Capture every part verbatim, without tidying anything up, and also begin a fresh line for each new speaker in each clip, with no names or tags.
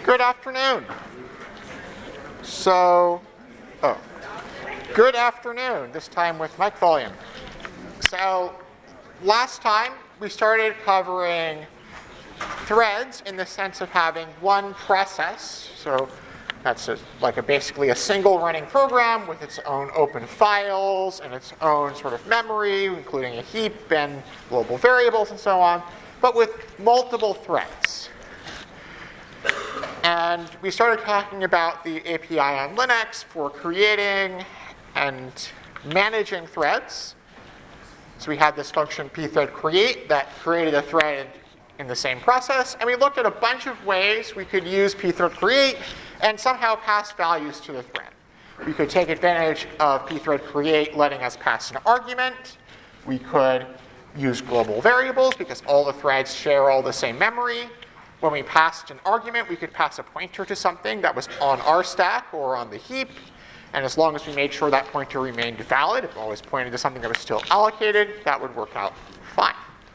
Good afternoon. So, oh, good afternoon, this time with mic volume. So, last time we started covering threads in the sense of having one process. So, that's a, like a basically a single running program with its own open files and its own sort of memory, including a heap and global variables and so on, but with multiple threads. And we started talking about the A P I on Linux for creating and managing threads. So we had this function pthread create that created a thread in the same process. And we looked at a bunch of ways we could use pthread create and somehow pass values to the thread. We could take advantage of pthread create letting us pass an argument. We could use global variables because all the threads share all the same memory. When we passed an argument, we could pass a pointer to something that was on our stack or on the heap. And as long as we made sure that pointer remained valid, if it always pointed to something that was still allocated, that would work out fine.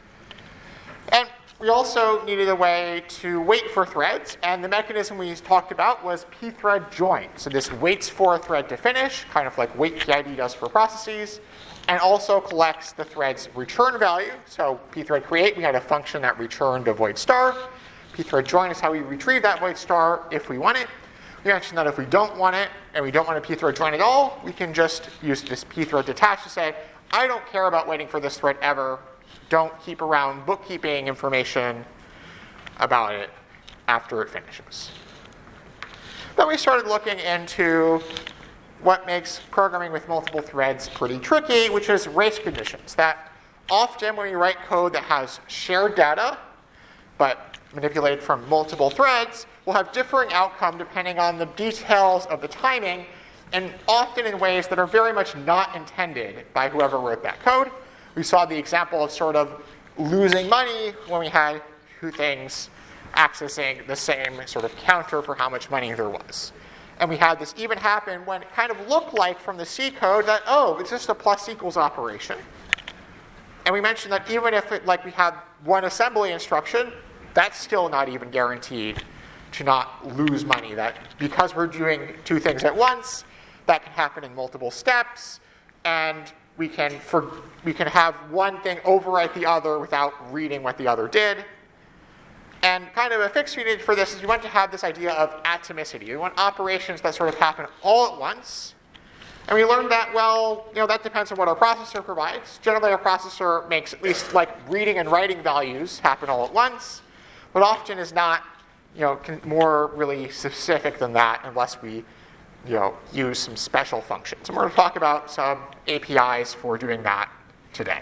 And we also needed a way to wait for threads. And the mechanism we talked about was pthread join. So this waits for a thread to finish, kind of like wait P I D does for processes, and also collects the thread's return value. So pthread create, we had a function that returned a void star. Pthread join is how we retrieve that void star if we want it. We mentioned that if we don't want it, and we don't want a pthread join at all, we can just use this pthread detach to say, I don't care about waiting for this thread ever. Don't keep around bookkeeping information about it after it finishes. Then we started looking into what makes programming with multiple threads pretty tricky, which is race conditions. That often when we write code that has shared data, but manipulated from multiple threads, will have differing outcome depending on the details of the timing, and often in ways that are very much not intended by whoever wrote that code. We saw the example of sort of losing money when we had two things accessing the same sort of counter for how much money there was. And we had this even happen when it kind of looked like from the C code that, oh, it's just a plus equals operation. And we mentioned that even if it, like we had one assembly instruction, that's still not even guaranteed to not lose money. That because we're doing two things at once, that can happen in multiple steps, and we can for, we can have one thing overwrite the other without reading what the other did. And kind of a fix we needed for this is we want to have this idea of atomicity. We want operations that sort of happen all at once. And we learned that, well, you know, that depends on what our processor provides. Generally, our processor makes at least like reading and writing values happen all at once, but often is not, you know, more really specific than that unless we, you know, use some special functions. And we're going to talk about some A P Is for doing that today.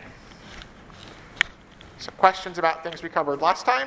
So questions about things we covered last time?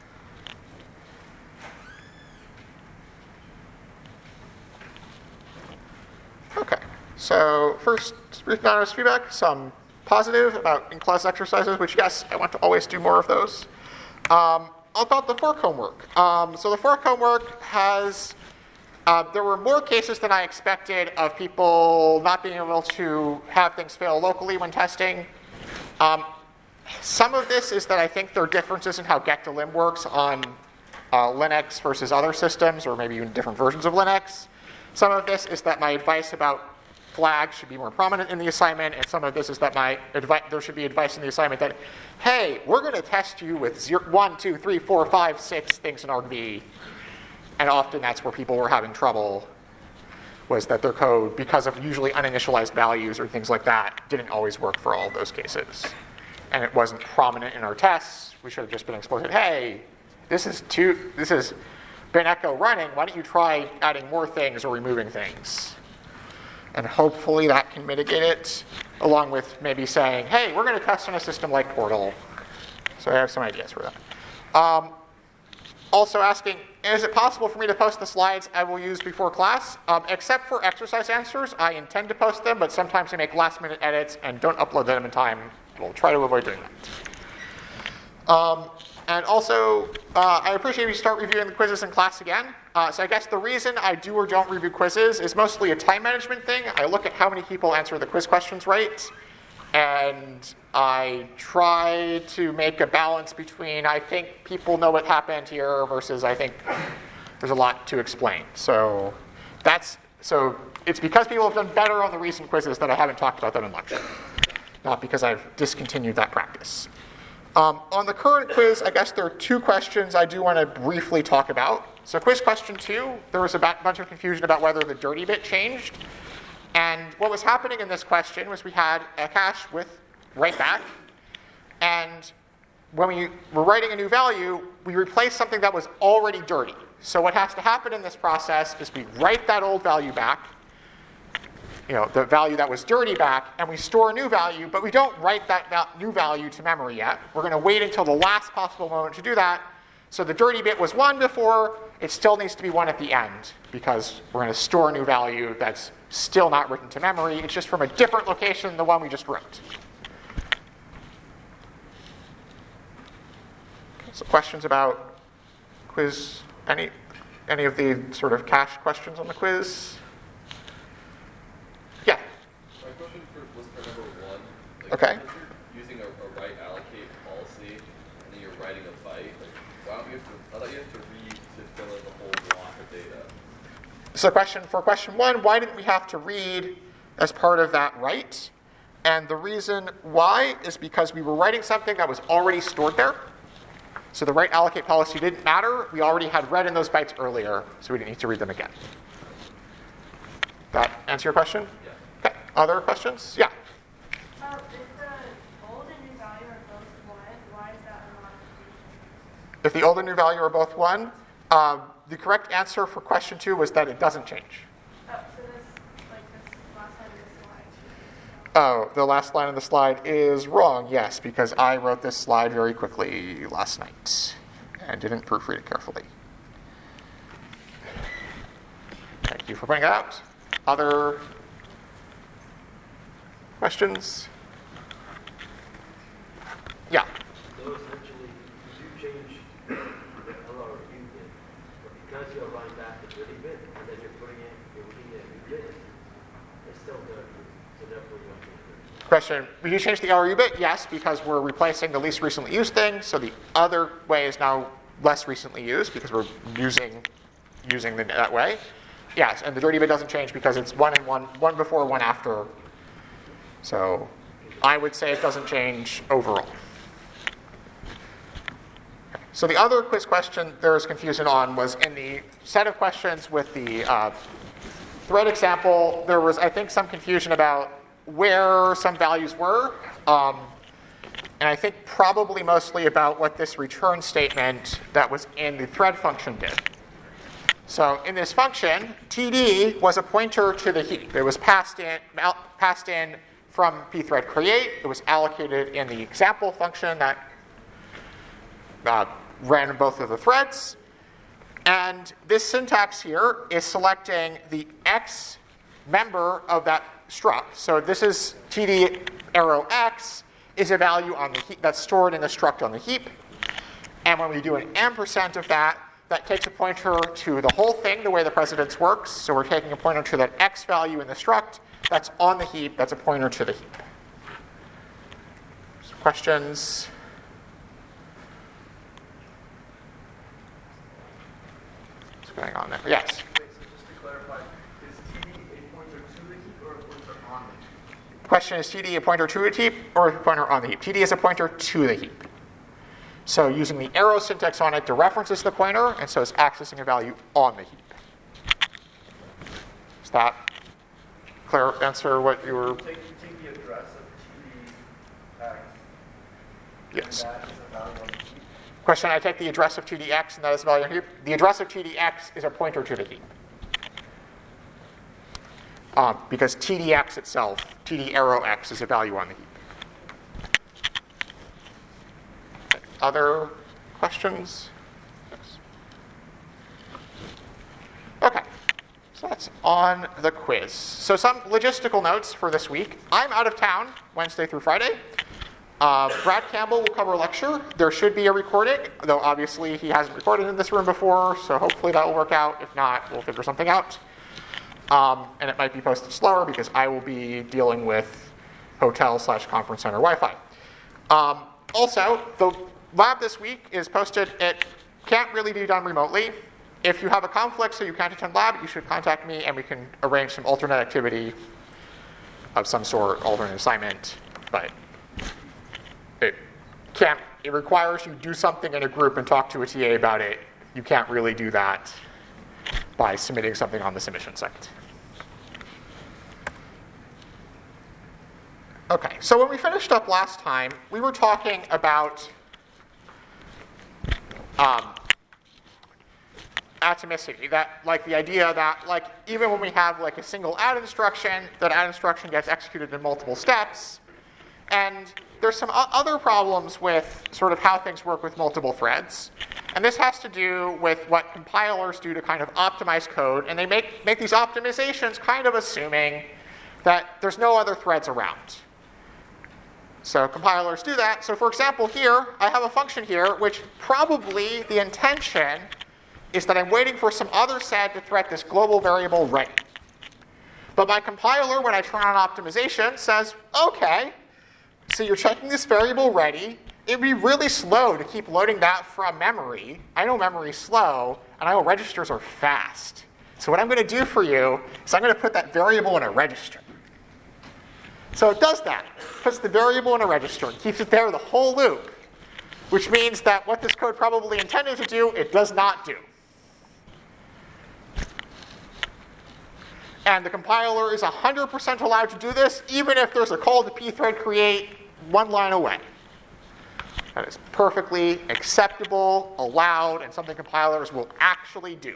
Okay. So first, brief anonymous feedback, some positive about in-class exercises, which yes, I want to always do more of those. Um, About the fork homework. Um, so the fork homework has, uh, there were more cases than I expected of people not being able to have things fail locally when testing. Um, some of this is that I think there are differences in how get to lim works on uh, Linux versus other systems, or maybe even different versions of Linux. Some of this is that my advice about flags should be more prominent in the assignment, and some of this is that my advi- there should be advice in the assignment that, hey, we're going to test you with zero, one, two, three, four, five, six things in argv. And often that's where people were having trouble, was that their code, because of usually uninitialized values or things like that, didn't always work for all of those cases. And it wasn't prominent in our tests. We should have just been explicit, hey, this is two, this is bin echo running. Why don't you try adding more things or removing things? And hopefully that can mitigate it, along with maybe saying, hey, we're going to test on a system like Portal. So I have some ideas for that. Um, also asking, is it possible for me to post the slides I will use before class? Um, except for exercise answers, I intend to post them, but sometimes I make last-minute edits and don't upload them in time. We'll try to avoid doing that. Um, and also, uh, I appreciate if you start reviewing the quizzes in class again. Uh, so I guess the reason I do or don't review quizzes is mostly a time management thing. I look at how many people answer the quiz questions right, and I try to make a balance between I think people know what happened here versus I think there's a lot to explain. So that's so it's because people have done better on the recent quizzes that I haven't talked about that in lecture, not because I've discontinued that practice. Um, on the current quiz, I guess there are two questions I do want to briefly talk about. So quiz question two, there was a ba- bunch of confusion about whether the dirty bit changed. And what was happening in this question was we had a cache with write back. And when we were writing a new value, we replaced something that was already dirty. So what has to happen in this process is we write that old value back, you know, the value that was dirty back, and we store a new value, but we don't write that val- new value to memory yet. We're going to wait until the last possible moment to do that. So the dirty bit was one before, it still needs to be one at the end, because we're going to store a new value that's still not written to memory. It's just from a different location than the one we just wrote. So questions about quiz, any any of the sort of cache questions on the quiz? Yeah.
My question for, was for number one. Like,
Okay.
If you're using a, a write allocate policy and then you're writing a byte, like, why don't you have to, I thought you have to read to fill in the whole block of data.
So question for question one, why didn't we have to read as part of that write? And the reason why is because we were writing something that was already stored there. So the write allocate policy didn't matter. We already had read in those bytes earlier, so we didn't need to read them again. That answer your question?
Yeah.
Okay. Other questions? Yeah.
Uh, if the old and new value are both one, why is that a modification?
If the old and new value are both one, um, the correct answer for question two was that it doesn't change.
Oh, so this, like this last line of the slide.
Oh, the last line of the slide is wrong, yes, because I wrote this slide very quickly last night and didn't proofread it carefully. Thank you for pointing it out. Other questions? Yeah.
So essentially, you change the L R U bit, but because you're writing back the dirty bit, and then you're putting in, you're reading a new bit, it's still dirty. So therefore, you don't change it.
Question, will you change the L R U bit? Yes, because we're replacing the least recently used thing, so the other way is now less recently used because we're using using the, that way. Yes, and the dirty bit doesn't change because it's one and one, one before, one after. So I would say it doesn't change overall. So the other quiz question there was confusion on was in the set of questions with the uh, thread example, there was, I think, some confusion about where some values were. Um, and I think probably mostly about what this return statement that was in the thread function did. So in this function, T D was a pointer to the heap. It was passed in, passed in from pthread create. It was allocated in the example function that uh, ran both of the threads. And this syntax here is selecting the X member of that struct. So this is T D arrow X is a value on the heap that's stored in the struct on the heap. And when we do an ampersand of that, that takes a pointer to the whole thing, the way the precedence works. So we're taking a pointer to that X value in the struct that's on the heap, that's a pointer to the heap. So questions? What's going on there? Yes?
Wait, so just to clarify, is T D a pointer to the heap or a pointer on the heap?
Question, is T D a pointer to the heap or a pointer on the heap? T D is a pointer to the heap. So using the arrow syntax on it dereferences the pointer, and so it's accessing a value on the heap. Does that clear answer what you were?
Take, you take the address of T D X,
Yes.
and that is a value on the heap.
Question, I take the address of T D X and that is a value on the heap. The address of T D X is a pointer to the heap. Um, because T D X itself, T D arrow X, is a value on the heap. Other questions? Yes. Okay, so that's on the quiz. So some logistical notes for this week. I'm out of town Wednesday through Friday. Uh, Brad Campbell will cover a lecture. There should be a recording, though obviously he hasn't recorded in this room before, so hopefully that will work out. If not, we'll figure something out. Um, and it might be posted slower because I will be dealing with hotel slash conference center Wi-Fi. Um, also, the lab this week is posted. It can't really be done remotely. if you have a conflict so you can't attend lab, you should contact me and we can arrange some alternate activity of some sort, alternate assignment. But it can't, it requires you do something in a group and talk to a T A about it. You can't really do that by submitting something on the submission site. Okay, so when we finished up last time, we were talking about um, atomicity, that like the idea that like even when we have like a single add instruction, that add instruction gets executed in multiple steps, and there's some o- other problems with sort of how things work with multiple threads, and this has to do with what compilers do to kind of optimize code, and they make make these optimizations kind of assuming that there's no other threads around. So compilers do that. So for example, here, I have a function here, which probably the intention is that I'm waiting for some other set to thread this global variable ready. But my compiler, when I turn on optimization, says, okay, so you're checking this variable ready. It'd be really slow to keep loading that from memory. I know memory's slow, and I know registers are fast. So what I'm going to do for you is I'm going to put that variable in a register. So it does that. Puts the variable in a register and keeps it there the whole loop, which means that what this code probably intended to do, it does not do. And the compiler is one hundred percent allowed to do this, even if there's a call to pthread create one line away. That is perfectly acceptable, allowed, and something compilers will actually do.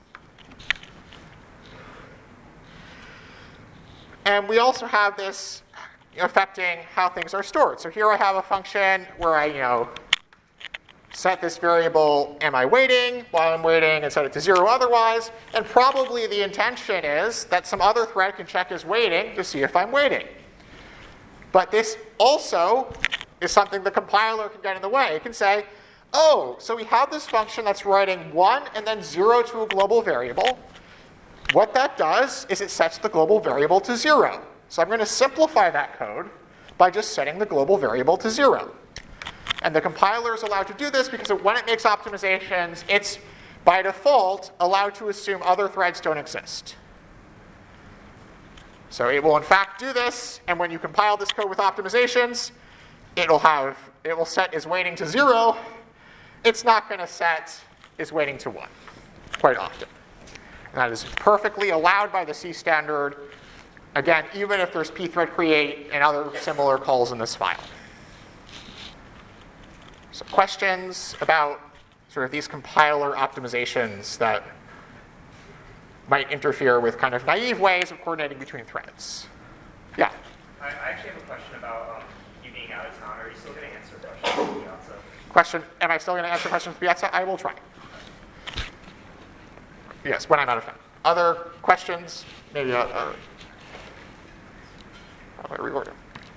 And we also have this affecting how things are stored. So here I have a function where I, you know, set this variable, am I waiting, while I'm waiting, and set it to zero otherwise. And probably the intention is that some other thread can check as waiting to see if I'm waiting. But this also is something the compiler can get in the way. It can say, oh, so we have this function that's writing one and then zero to a global variable. What that does is it sets the global variable to zero. So I'm going to simplify that code by just setting the global variable to zero. And the compiler is allowed to do this because when it makes optimizations, it's by default allowed to assume other threads don't exist. So it will in fact do this, and when you compile this code with optimizations, it'll have it will set is waiting to zero. It's not going to set is waiting to one quite often. And that is perfectly allowed by the C standard, again, even if there's pthread create and other similar calls in this file. So questions about sort of these compiler optimizations that might interfere with kind of naive ways of coordinating between threads? Yeah?
I, I actually have a question about um, you being out of town. Are you still going to answer questions from the outside?
Question, am I still going to answer questions from the outside? I will try. Yes, when I'm out of time. Other questions? Maybe uh, uh, how do I reorder?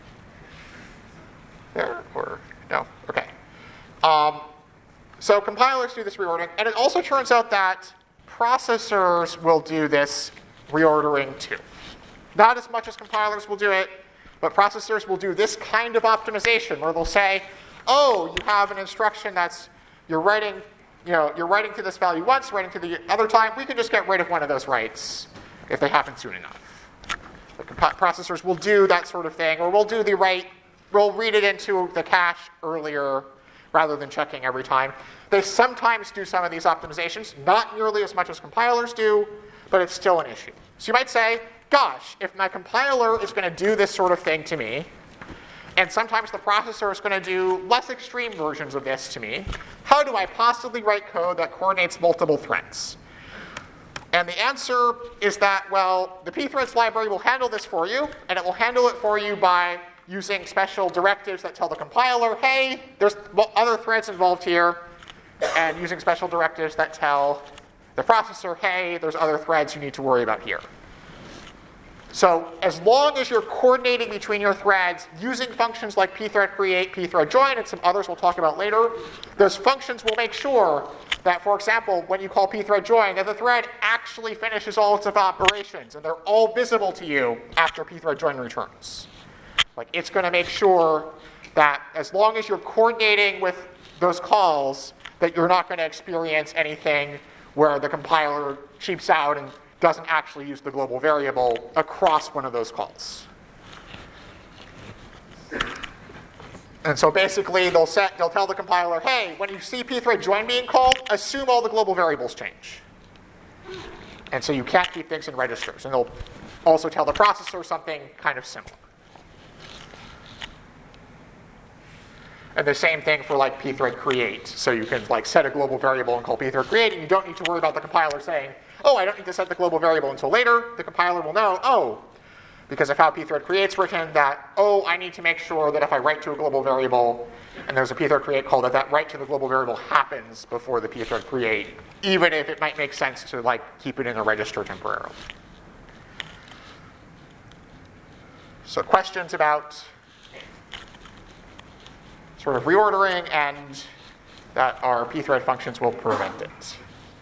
There or no? Okay. Um, so compilers do this reordering, and it also turns out that processors will do this reordering too. Not as much as compilers will do it, but processors will do this kind of optimization where they'll say, oh, you have an instruction that's you're writing. You know, you're writing to this value once, writing to the other time. We can just get rid of one of those writes if they happen soon enough. The comp- processors will do that sort of thing, or we'll do the write, we'll read it into the cache earlier rather than checking every time. They sometimes do some of these optimizations, not nearly as much as compilers do, but it's still an issue. So you might say, gosh, if my compiler is going to do this sort of thing to me, and sometimes the processor is going to do less extreme versions of this to me, how do I possibly write code that coordinates multiple threads? And the answer is that, well, the pthreads library will handle this for you, and it will handle it for you by using special directives that tell the compiler, hey, there's other threads involved here, and using special directives that tell the processor, hey, there's other threads you need to worry about here. So as long as you're coordinating between your threads using functions like pthread create, pthread join, and some others we'll talk about later, those functions will make sure that, for example, when you call pthread join, that the thread actually finishes all its operations, and they're all visible to you after pthread join returns. Like, it's going to make sure that as long as you're coordinating with those calls, that you're not going to experience anything where the compiler cheaps out and doesn't actually use the global variable across one of those calls. And so basically, they'll set, they'll tell the compiler, hey, when you see pthread join being called, assume all the global variables change. And so you can't keep things in registers. And they'll also tell the processor something kind of similar. And the same thing for like pthread create. So you can like set a global variable and call pthread create, and you don't need to worry about the compiler saying, oh, I don't need to set the global variable until later. The compiler will know, oh, because of how pthread create's written, that, oh, I need to make sure that if I write to a global variable and there's a pthread create call, that that write to the global variable happens before the pthread create, even if it might make sense to like keep it in a register temporarily. So questions about sort of reordering and that our pthread functions will prevent it.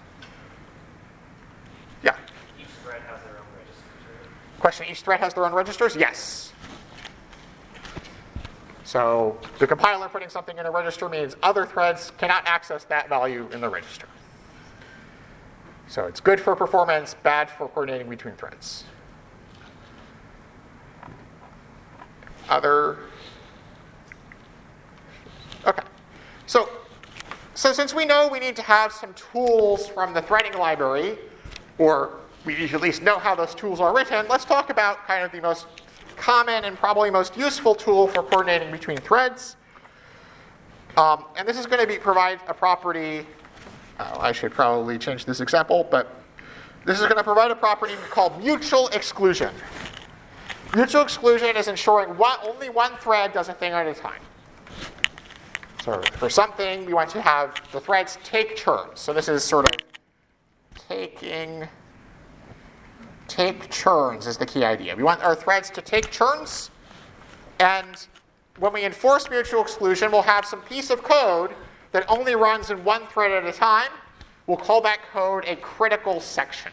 Yeah?
Each thread has their own registers, right?
Question, each thread has their own registers? Yes. So the compiler putting something in a register means other threads cannot access that value in the register. So it's good for performance, bad for coordinating between threads. Other? Okay. So, so since we know we need to have some tools from the threading library, or we need to at least know how those tools are written, let's talk about kind of the most common and probably most useful tool for coordinating between threads. Um, and this is going to be provide a property. Oh, I should probably change this example, but this is going to provide a property called mutual exclusion. Mutual exclusion is ensuring one, only one thread does a thing at a time. So for something, we want to have the threads take turns. So this is sort of taking, take turns is the key idea. We want our threads to take turns, and when we enforce mutual exclusion, we'll have some piece of code that only runs in one thread at a time. We'll call that code a critical section.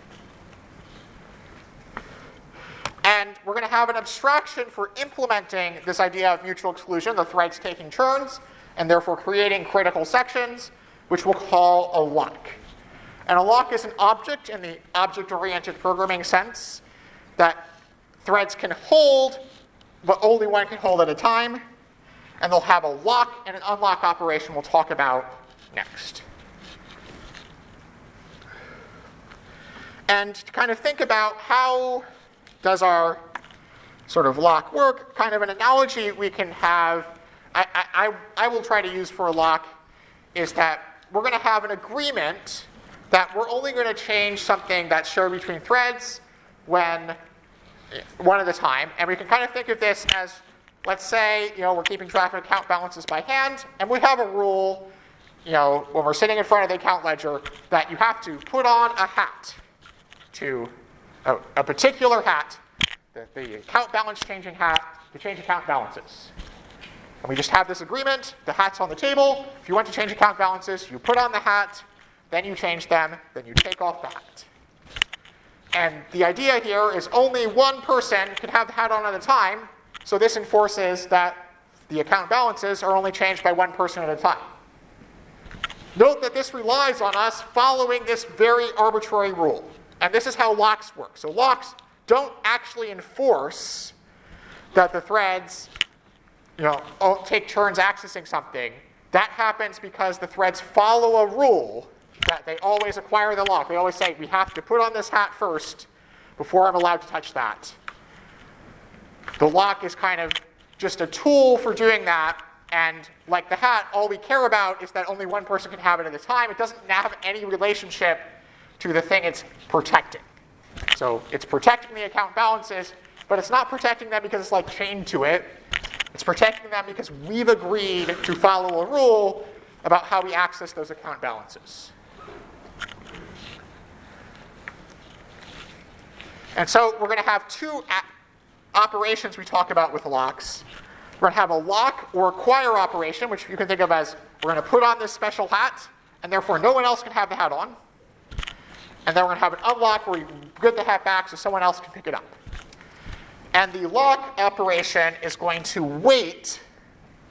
And we're going to have an abstraction for implementing this idea of mutual exclusion, the threads taking turns, and therefore creating critical sections, which we'll call a lock. And a lock is an object in the object-oriented programming sense that threads can hold, but only one can hold at a time. And they'll have a lock and an unlock operation we'll talk about next. And to kind of think about how does our sort of lock work, kind of an analogy we can have, I, I, I will try to use for a lock, is that we're going to have an agreement that we're only going to change something that's shared between threads when one at a time. And we can kind of think of this as, let's say, you know, we're keeping track of account balances by hand, and we have a rule, you know, when we're sitting in front of the account ledger, that you have to put on a hat to a, a particular hat, the, the account balance changing hat, to change account balances. And we just have this agreement, the hat's on the table. If you want to change account balances, you put on the hat, then you change them, then you take off the hat. And the idea here is only one person can have the hat on at a time, so this enforces that the account balances are only changed by one person at a time. Note that this relies on us following this very arbitrary rule. And this is how locks work. So locks don't actually enforce that the threads, you know, take turns accessing something. That happens because the threads follow a rule that they always acquire the lock. They always say, we have to put on this hat first before I'm allowed to touch that. The lock is kind of just a tool for doing that. And like the hat, all we care about is that only one person can have it at a time. It doesn't have any relationship to the thing it's protecting. So it's protecting the account balances, but it's not protecting them because it's like chained to it. It's protecting them because we've agreed to follow a rule about how we access those account balances. And so we're going to have two a- operations we talk about with locks. We're going to have a lock or acquire operation, which you can think of as we're going to put on this special hat, and therefore no one else can have the hat on. And then we're going to have an unlock where you get the hat back so someone else can pick it up. And the lock operation is going to wait,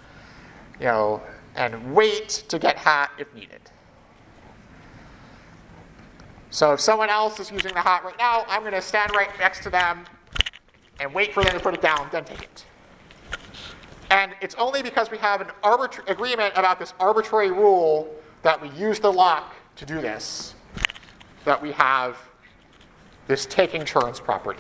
you know, and wait to get hat if needed. So if someone else is using the hat right now, I'm going to stand right next to them and wait for them to put it down, then take it. And it's only because we have an arbitra- agreement about this arbitrary rule that we use the lock to do this that we have this taking turns property.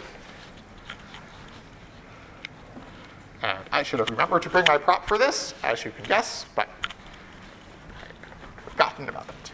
And I should have remembered to bring my prop for this, as you can guess, but I've forgotten about it.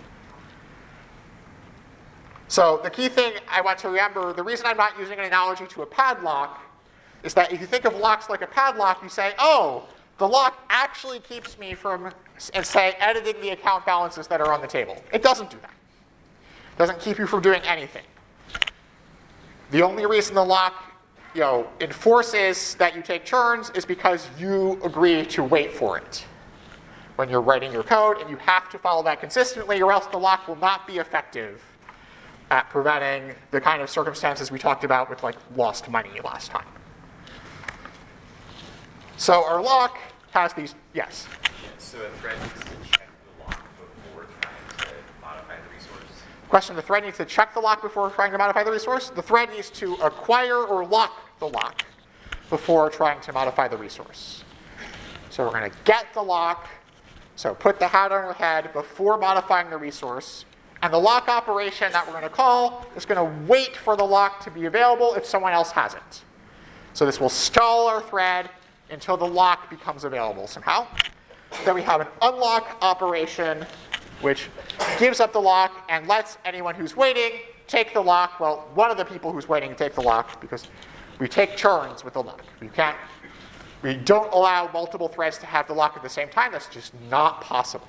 So the key thing I want to remember, the reason I'm not using an analogy to a padlock is that if you think of locks like a padlock, you say, oh, the lock actually keeps me from, and say, editing the account balances that are on the table. It doesn't do that. It doesn't keep you from doing anything. The only reason the lock, you know, enforces that you take turns is because you agree to wait for it when you're writing your code, and you have to follow that consistently, or else the lock will not be effective at preventing the kind of circumstances we talked about with like lost money last time. So our lock has these, yes?
So a thread needs to check the lock before trying to modify the resource.
Question, the thread needs to check the lock before trying to modify the resource? The thread needs to acquire or lock the lock before trying to modify the resource. So we're going to get the lock, so put the hat on your head before modifying the resource. And the lock operation that we're going to call is going to wait for the lock to be available if someone else has it. So this will stall our thread until the lock becomes available somehow. Then we have an unlock operation, which gives up the lock and lets anyone who's waiting take the lock. Well, one of the people who's waiting take the lock, because we take turns with the lock. We can't, we don't allow multiple threads to have the lock at the same time. That's just not possible.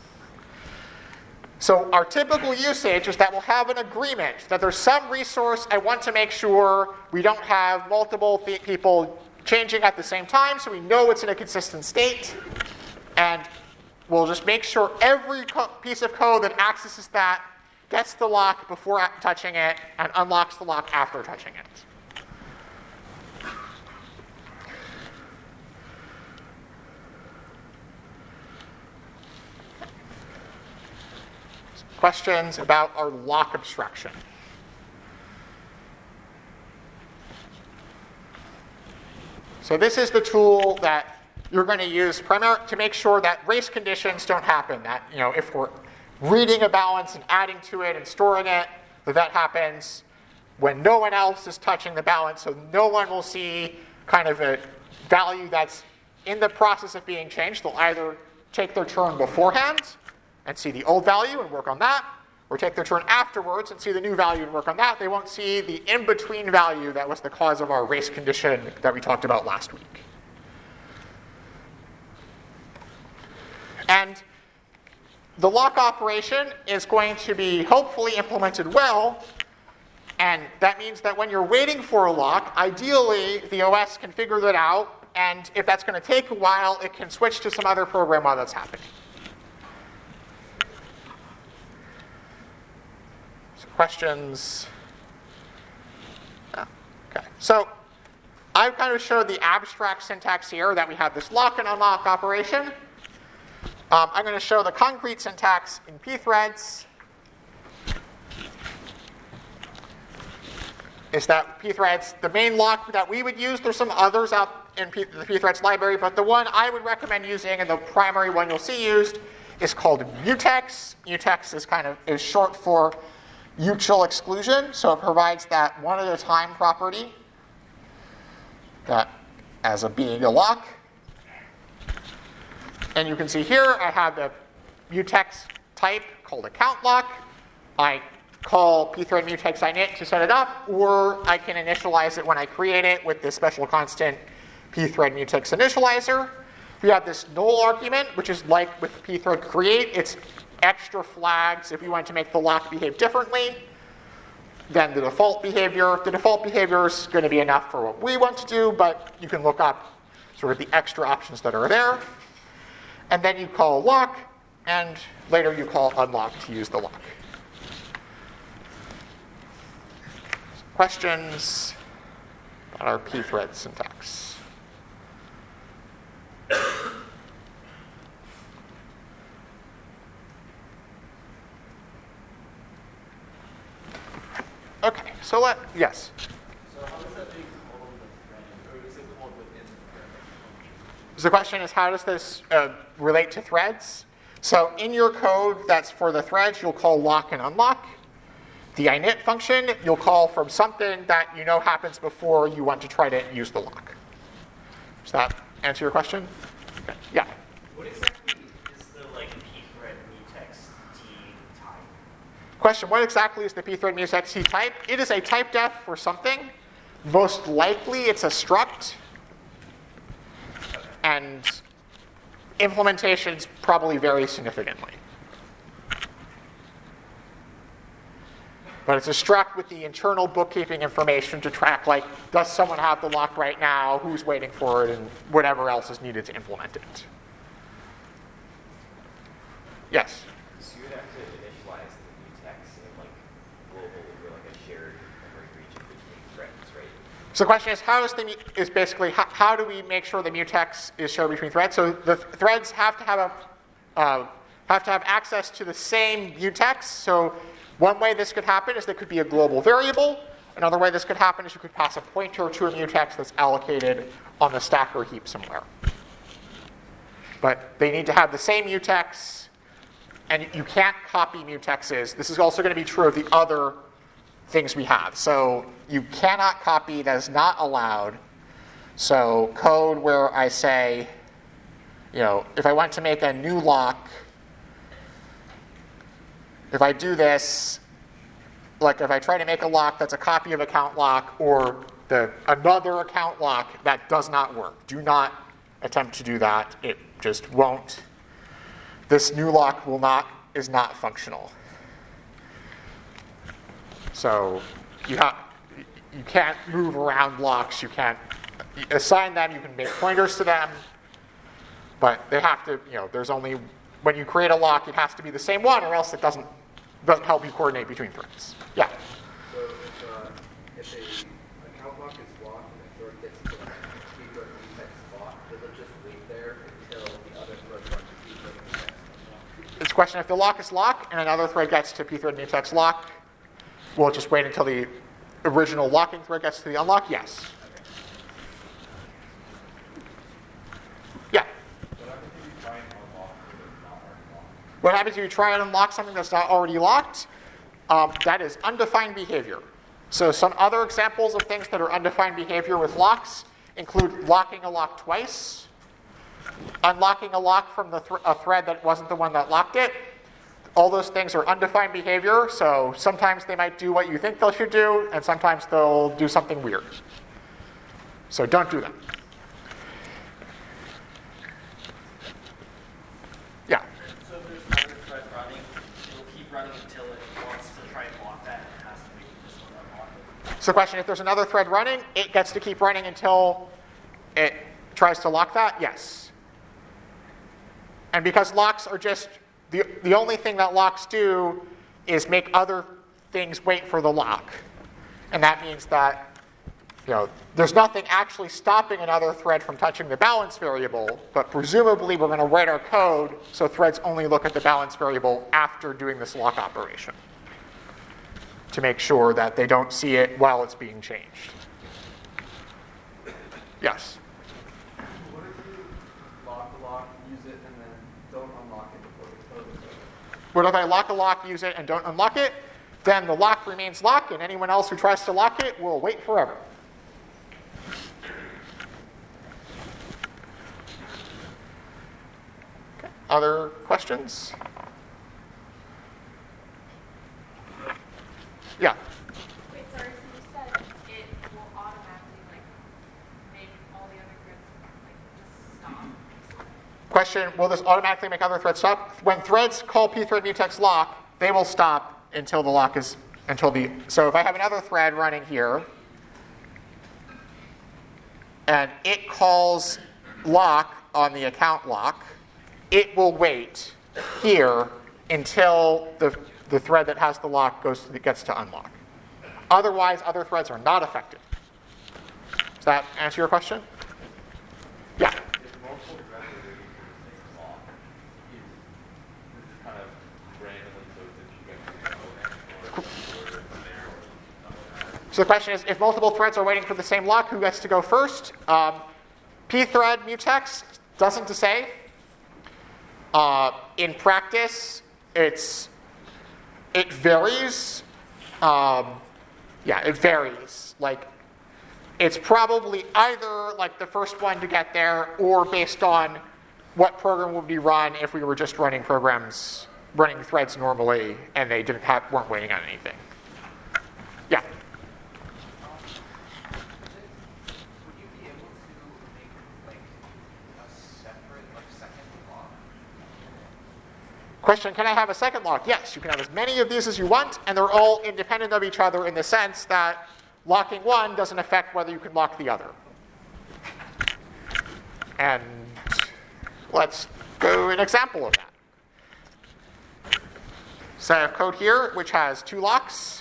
So our typical usage is that we'll have an agreement that there's some resource I want to make sure we don't have multiple th- people changing at the same time, so we know it's in a consistent state. And we'll just make sure every co- piece of code that accesses that gets the lock before a- touching it and unlocks the lock after touching it. Questions about our lock abstraction? So this is the tool that you're going to use primar- to make sure that race conditions don't happen. That, you know, if we're reading a balance and adding to it and storing it, that that happens when no one else is touching the balance, so no one will see kind of a value that's in the process of being changed. They'll either take their turn beforehand and see the old value and work on that, or take their turn afterwards and see the new value and work on that. They won't see the in-between value that was the cause of our race condition that we talked about last week. And the lock operation is going to be hopefully implemented well, and that means that when you're waiting for a lock, ideally the O S can figure that out, and if that's going to take a while, it can switch to some other program while that's happening. Questions? Oh, okay. So I've kind of showed the abstract syntax here that we have this lock and unlock operation. Um, I'm going to show the concrete syntax in pthreads. Is that pthreads, the main lock that we would use, there's some others out in P, the pthreads library, but the one I would recommend using, and the primary one you'll see used, is called mutex. Mutex is kind of is short for mutual exclusion, so it provides that one at a time property that as a being a lock. And you can see here I have the mutex type called account lock. I call pthread mutex init to set it up, or I can initialize it when I create it with this special constant pthread mutex initializer. We have this null argument, which is like with pthread create. It's extra flags if you want to make the lock behave differently than the default behavior. The default behavior is going to be enough for what we want to do, but you can look up sort of the extra options that are there. And then you call lock, and later you call unlock to use the lock. Questions about our pthread syntax? So let, yes?
So how does that make called in the thread, or is it called within the thread?
So the question is, how does this uh, relate to threads? So in your code that's for the threads, you'll call lock and unlock. The init function, you'll call from something that you know happens before you want to try to use the lock. Does that answer your question? Okay. Yeah.
What exactly is the like pthread mutex t type?
Question, what exactly is the pthread mutex t type? It is a type def for something. Most likely it's a struct. And implementations probably vary significantly. But it's a struct with the internal bookkeeping information to track, like, does someone have the lock right now, who's waiting for it, and whatever else is needed to implement it. Yes?
So you would have to initialize the mutex in like global or like a shared memory region between threads, right?
So the question is, how is the mu- is basically how, how do we make sure the mutex is shared between threads? So the th- threads have to have a uh, have to have access to the same mutex. So one way this could happen is there could be a global variable. Another way this could happen is you could pass a pointer to a mutex that's allocated on the stack or heap somewhere. But they need to have the same mutex, and you can't copy mutexes. This is also going to be true of the other things we have. So you cannot copy, that is not allowed. So code where I say, you know, if I want to make a new lock, if I do this, like if I try to make a lock that's a copy of account lock or the another account lock, that does not work. Do not attempt to do that. It just won't. This new lock will not is not functional. So you have you can't move around locks. You can't assign them. You can make pointers to them, but they have to. You know, there's only when you create a lock, it has to be the same one, or else it doesn't doesn't help you coordinate between threads. Yeah.
So if, uh, if a account lock is locked and the thread gets to the pthread mutex spot, does it just wait there until the other thread runs to pthread mutex?
It's a question, if the lock is locked and another thread gets to pthread mutex lock, will it just wait until the original locking thread gets to the unlock? Yes. Yeah. What happens if you try and unlock something that's not already locked? Um, that is undefined behavior. So some other examples of things that are undefined behavior with locks include locking a lock twice, unlocking a lock from the th- a thread that wasn't the one that locked it. All those things are undefined behavior, so sometimes they might do what you think they should do, and sometimes they'll do something weird. So don't do them. Yeah?
So if there's another thread running, it'll keep running until it wants to try and lock that, and it has to wait for this one to unlock it.
So the question, if there's another thread running, it gets to keep running until it tries to lock that? Yes. And because locks are just, the, the only thing that locks do is make other things wait for the lock. And that means that, you know, there's nothing actually stopping another thread from touching the balance variable, but presumably we're going to write our code so threads only look at the balance variable after doing this lock operation to make sure that they don't see it while it's being changed. Yes?
What if you lock the lock, use it, and then don't unlock it before the code is over?
What if I lock a lock, use it, and don't unlock it? Then the lock remains locked, and anyone else who tries to lock it will wait forever. Okay. Other questions? Yeah.
Wait, sorry, so you said it will automatically, like, make all the other threads, like, just stop?
Question, will this automatically make other threads stop? When threads call pthread mutex lock, they will stop until the lock is, until the, so if I have another thread running here, and it calls lock on the account lock, it will wait here until the, the thread that has the lock goes to the, gets to unlock. Otherwise, other threads are not affected. Does that answer your question? Yeah.
If multiple threads are waiting for the same lock, is this is kind of randomly so that you get to know it or or there or something like that?
So the question is, if multiple threads are waiting for the same lock, who gets to go first? Um, pthread mutex doesn't say. Uh, in practice, it's it varies. Um, yeah, it varies. Like, it's probably either like the first one to get there, or based on what program would be run if we were just running programs, running threads normally, and they didn't have, weren't waiting on anything. Yeah.
Would you be able to make like a separate, like second lock?
Question, can I have a second lock? Yes, you can have as many of these as you want, and they're all independent of each other in the sense that locking one doesn't affect whether you can lock the other. And let's go an example of that. So I have code here which has two locks.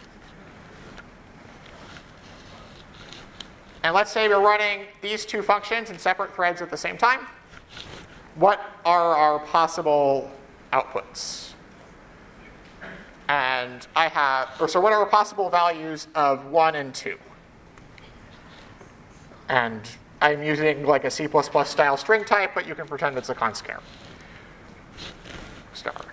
And let's say we're running these two functions in separate threads at the same time. What are our possible outputs? And I have, or so what are our possible values of one and two? And I'm using like a C plus plus style string type, but you can pretend it's a const char. Star.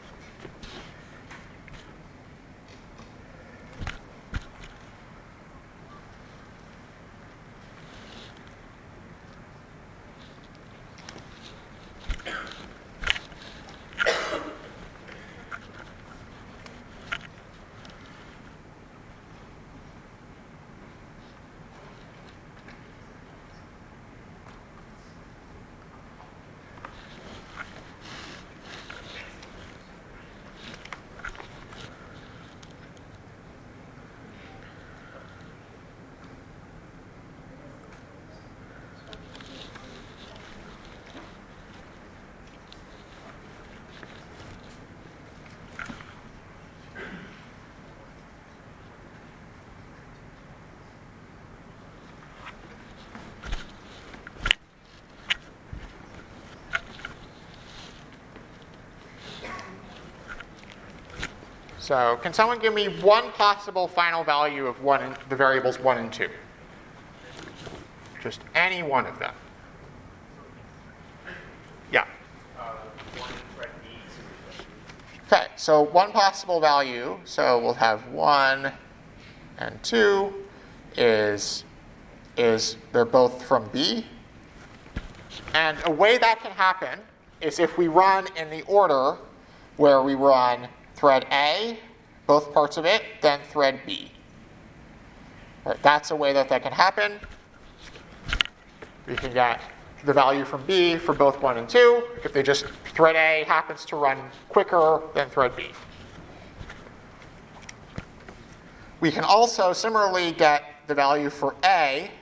So can someone give me one possible final value of one, and, the variables one and two? Just any one of them. Yeah.
Uh, one thread B,
Okay, so one possible value, so we'll have one and two is, is they're both from B. And a way that can happen is if we run in the order where we run thread A, both parts of it, then thread B. Right, that's a way that that can happen. We can get the value from B for both one and two. If they just, thread A happens to run quicker than thread B. We can also similarly get the value for A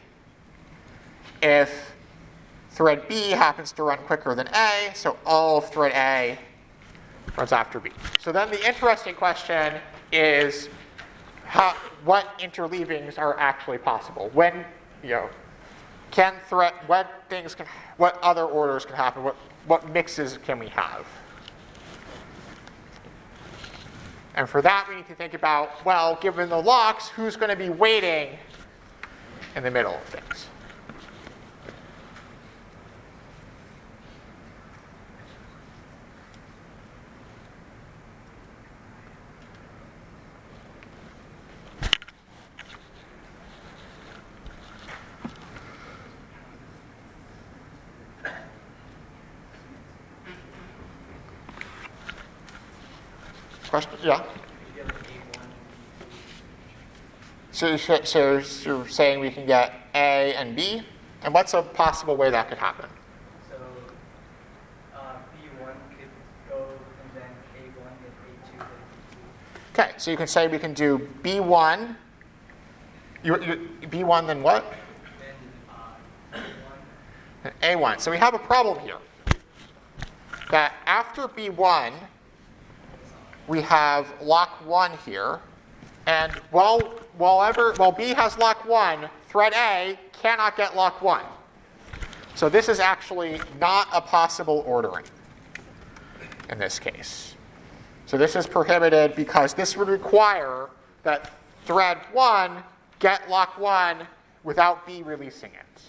if thread B happens to run quicker than A, so all of thread A runs after B. So then the interesting question is how, what interleavings are actually possible? When, you know, can thread, what things can, what other orders can happen? What, what mixes can we have? And for that, we need to think about, well, given the locks, who's going to be waiting in the middle of things? Question? Yeah. So, so, so you're saying we can get A and B, and what's a possible way that could happen?
So uh, B one could go, and then A one, then A two, then B two.
Okay, so you can say we can do B one. You, you, B one, then what?
Then uh, A one.
And A one. So we have a problem here. That after B one, we have lock one here, and while, while, ever, while B has lock one, thread A cannot get lock one. So this is actually not a possible ordering in this case. So this is prohibited because this would require that thread one get lock one without B releasing it.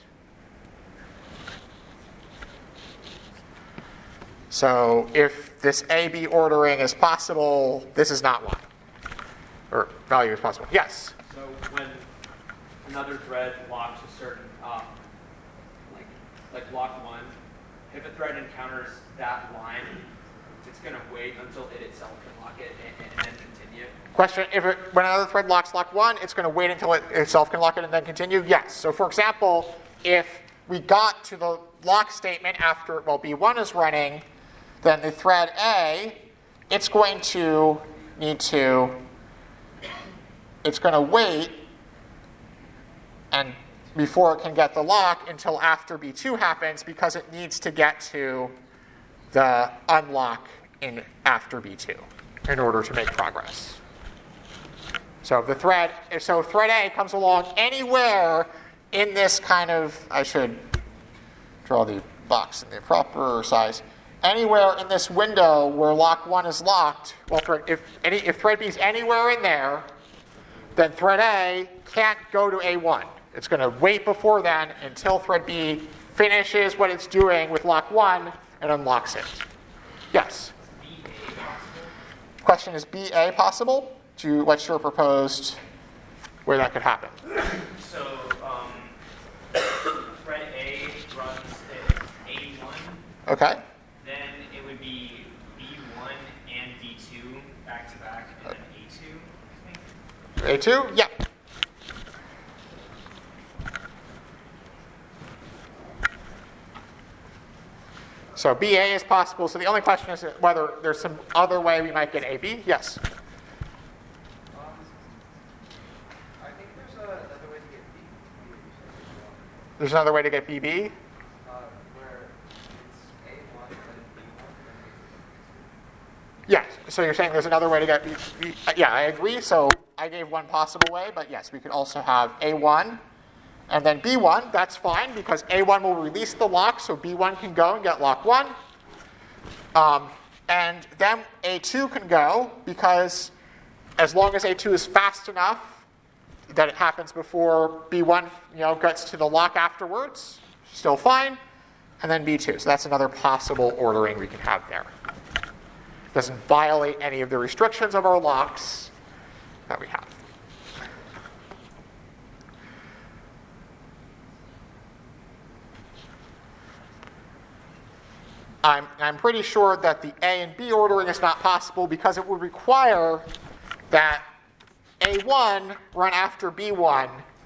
So if this A B ordering is possible, this is not one. Or value is possible. Yes?
So when another thread locks a certain, um, like, like lock one, if a thread encounters that line, it's going to wait until it itself can lock it and, and then continue.
Question, if it, when another thread locks lock one, it's going to wait until it itself can lock it and then continue? Yes. So for example, if we got to the lock statement after, well, B one is running, then the thread A, it's going to need to, it's going to wait and before it can get the lock until after B two happens because it needs to get to the unlock in after B two in order to make progress. So the thread, so thread A comes along anywhere in this kind of, I should draw the box in the proper size, anywhere in this window where lock one is locked, well, if, any, if thread B is anywhere in there, then thread A can't go to A one. It's going to wait before then until thread B finishes what it's doing with lock one and unlocks it. Yes? Question, is B A possible? Do you, what's your proposed where that could happen?
So um, thread A runs at A one.
Okay.
Then it would be B one and B two back to back, and then A two, I think.
A two? Yep. So B A is possible. So the only question is whether there's some other way we might get A B. Yes?
Um, I think there's a, another way to get B.
There's another way to get B B?
Uh, where it's A one, then B one, then
Yes. So you're saying there's another way to get B B? Uh, yeah, I agree. So I gave one possible way, but yes, we could also have A one and then B one. That's fine because A one will release the lock, so B one can go and get lock one. Um, and then A two can go because as long as A two is fast enough that it happens before B one, you know, gets to the lock afterwards, still fine. And then B two. So that's another possible ordering we can have there. Doesn't violate any of the restrictions of our locks that we have. I'm, I'm pretty sure that the A and B ordering is not possible because it would require that A one run after B one,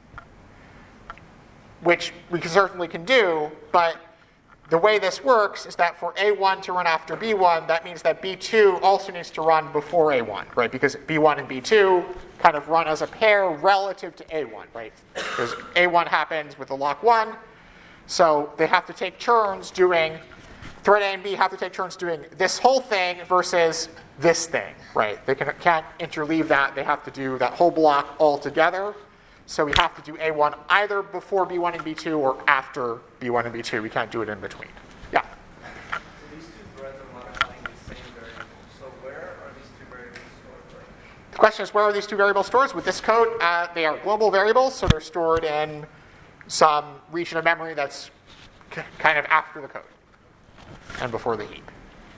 which we certainly can do, but the way this works is that for A one to run after B one, that means that B two also needs to run before A one, right? Because B one and B two kind of run as a pair relative to A one, right? Because A one happens with the lock one, so they have to take turns doing, thread A and B have to take turns doing this whole thing versus this thing, right? They can, can't interleave that. They have to do that whole block all together. So we have to do A one either before B one and B two or after B one and B two. We can't do it in between. Yeah?
So these two threads are modifying the same variable. So where are these two variables stored? Like,
The question is, where are these two variables stored? With this code, uh, they are global variables, so they're stored in some region of memory that's c- kind of after the code and before the heap.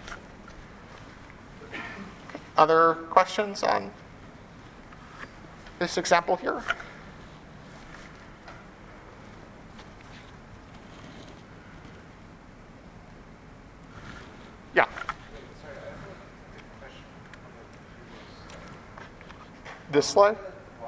Other questions on this example here? Yeah. This slide?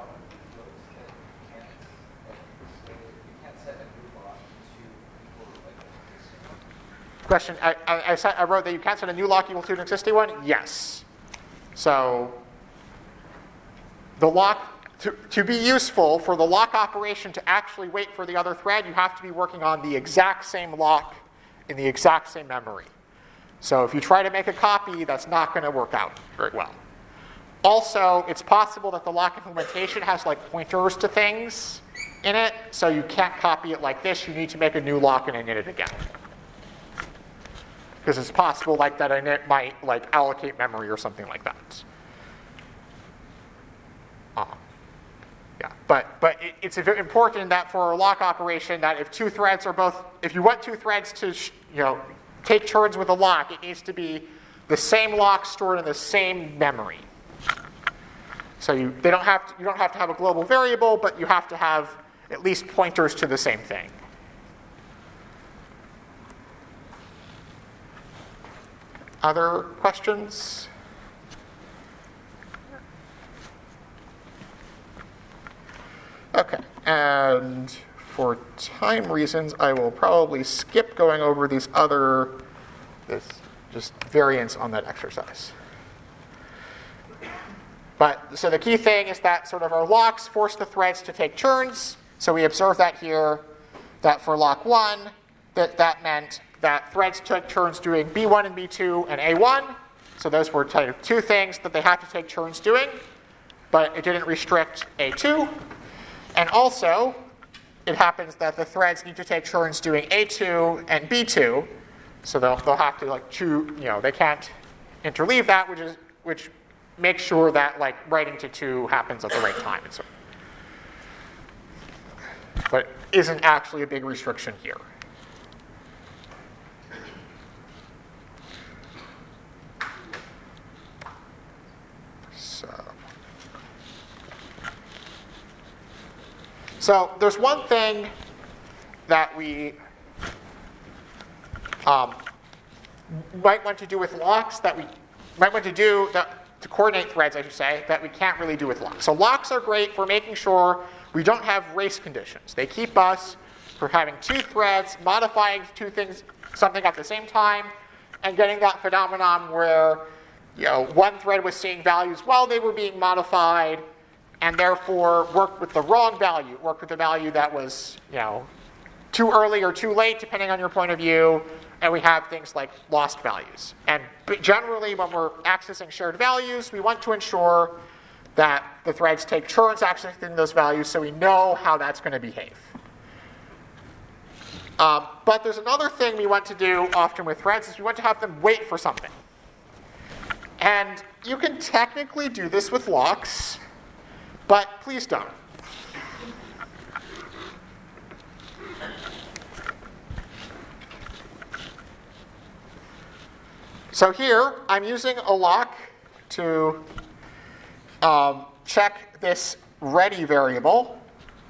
Question, I, I, I, said, I wrote that you can't set a new lock equal to an existing one? Yes. So the lock, to, to be useful, for the lock operation to actually wait for the other thread, you have to be working on the exact same lock in the exact same memory. So if you try to make a copy, that's not going to work out very well. Also, it's possible that the lock implementation has like pointers to things in it, so you can't copy it like this. You need to make a new lock and init it again. Because it's possible like that init might like allocate memory or something like that. Uh, Yeah, but but it, it's very important that for a lock operation that if two threads are both, if you want two threads to sh- you know take turns with a lock, it needs to be the same lock stored in the same memory. So you they don't have to, you don't have to have a global variable, but you have to have at least pointers to the same thing. Other questions? Okay, and for time reasons, I will probably skip going over these other, this just variants on that exercise. But, so the key thing is that sort of our locks force the threads to take turns. So we observe that here, that for lock one, that, that meant that threads took turns doing B one and B two and A one. So those were kind of two things that they had to take turns doing, but it didn't restrict A two. And also, it happens that the threads need to take turns doing A two and B two. So they'll, they'll have to like choose, you know, they can't interleave that, which is which makes sure that like writing to two happens at the right time and so on. But isn't actually a big restriction here. So, so there's one thing that we um, might want to do with locks that we might want to do that, to coordinate threads, I should say, that we can't really do with locks. So locks are great for making sure we don't have race conditions. They keep us from having two threads, modifying two things, something at the same time, and getting that phenomenon where you know, one thread was seeing values while they were being modified, and therefore worked with the wrong value, worked with the value that was you know, too early or too late, depending on your point of view, and we have things like lost values. And generally, when we're accessing shared values, we want to ensure that the threads take turns accessing those values so we know how that's going to behave. Um, but there's another thing we want to do often with threads is we want to have them wait for something. And you can technically do this with locks, but please don't. So here, I'm using a lock to um, check this ready variable.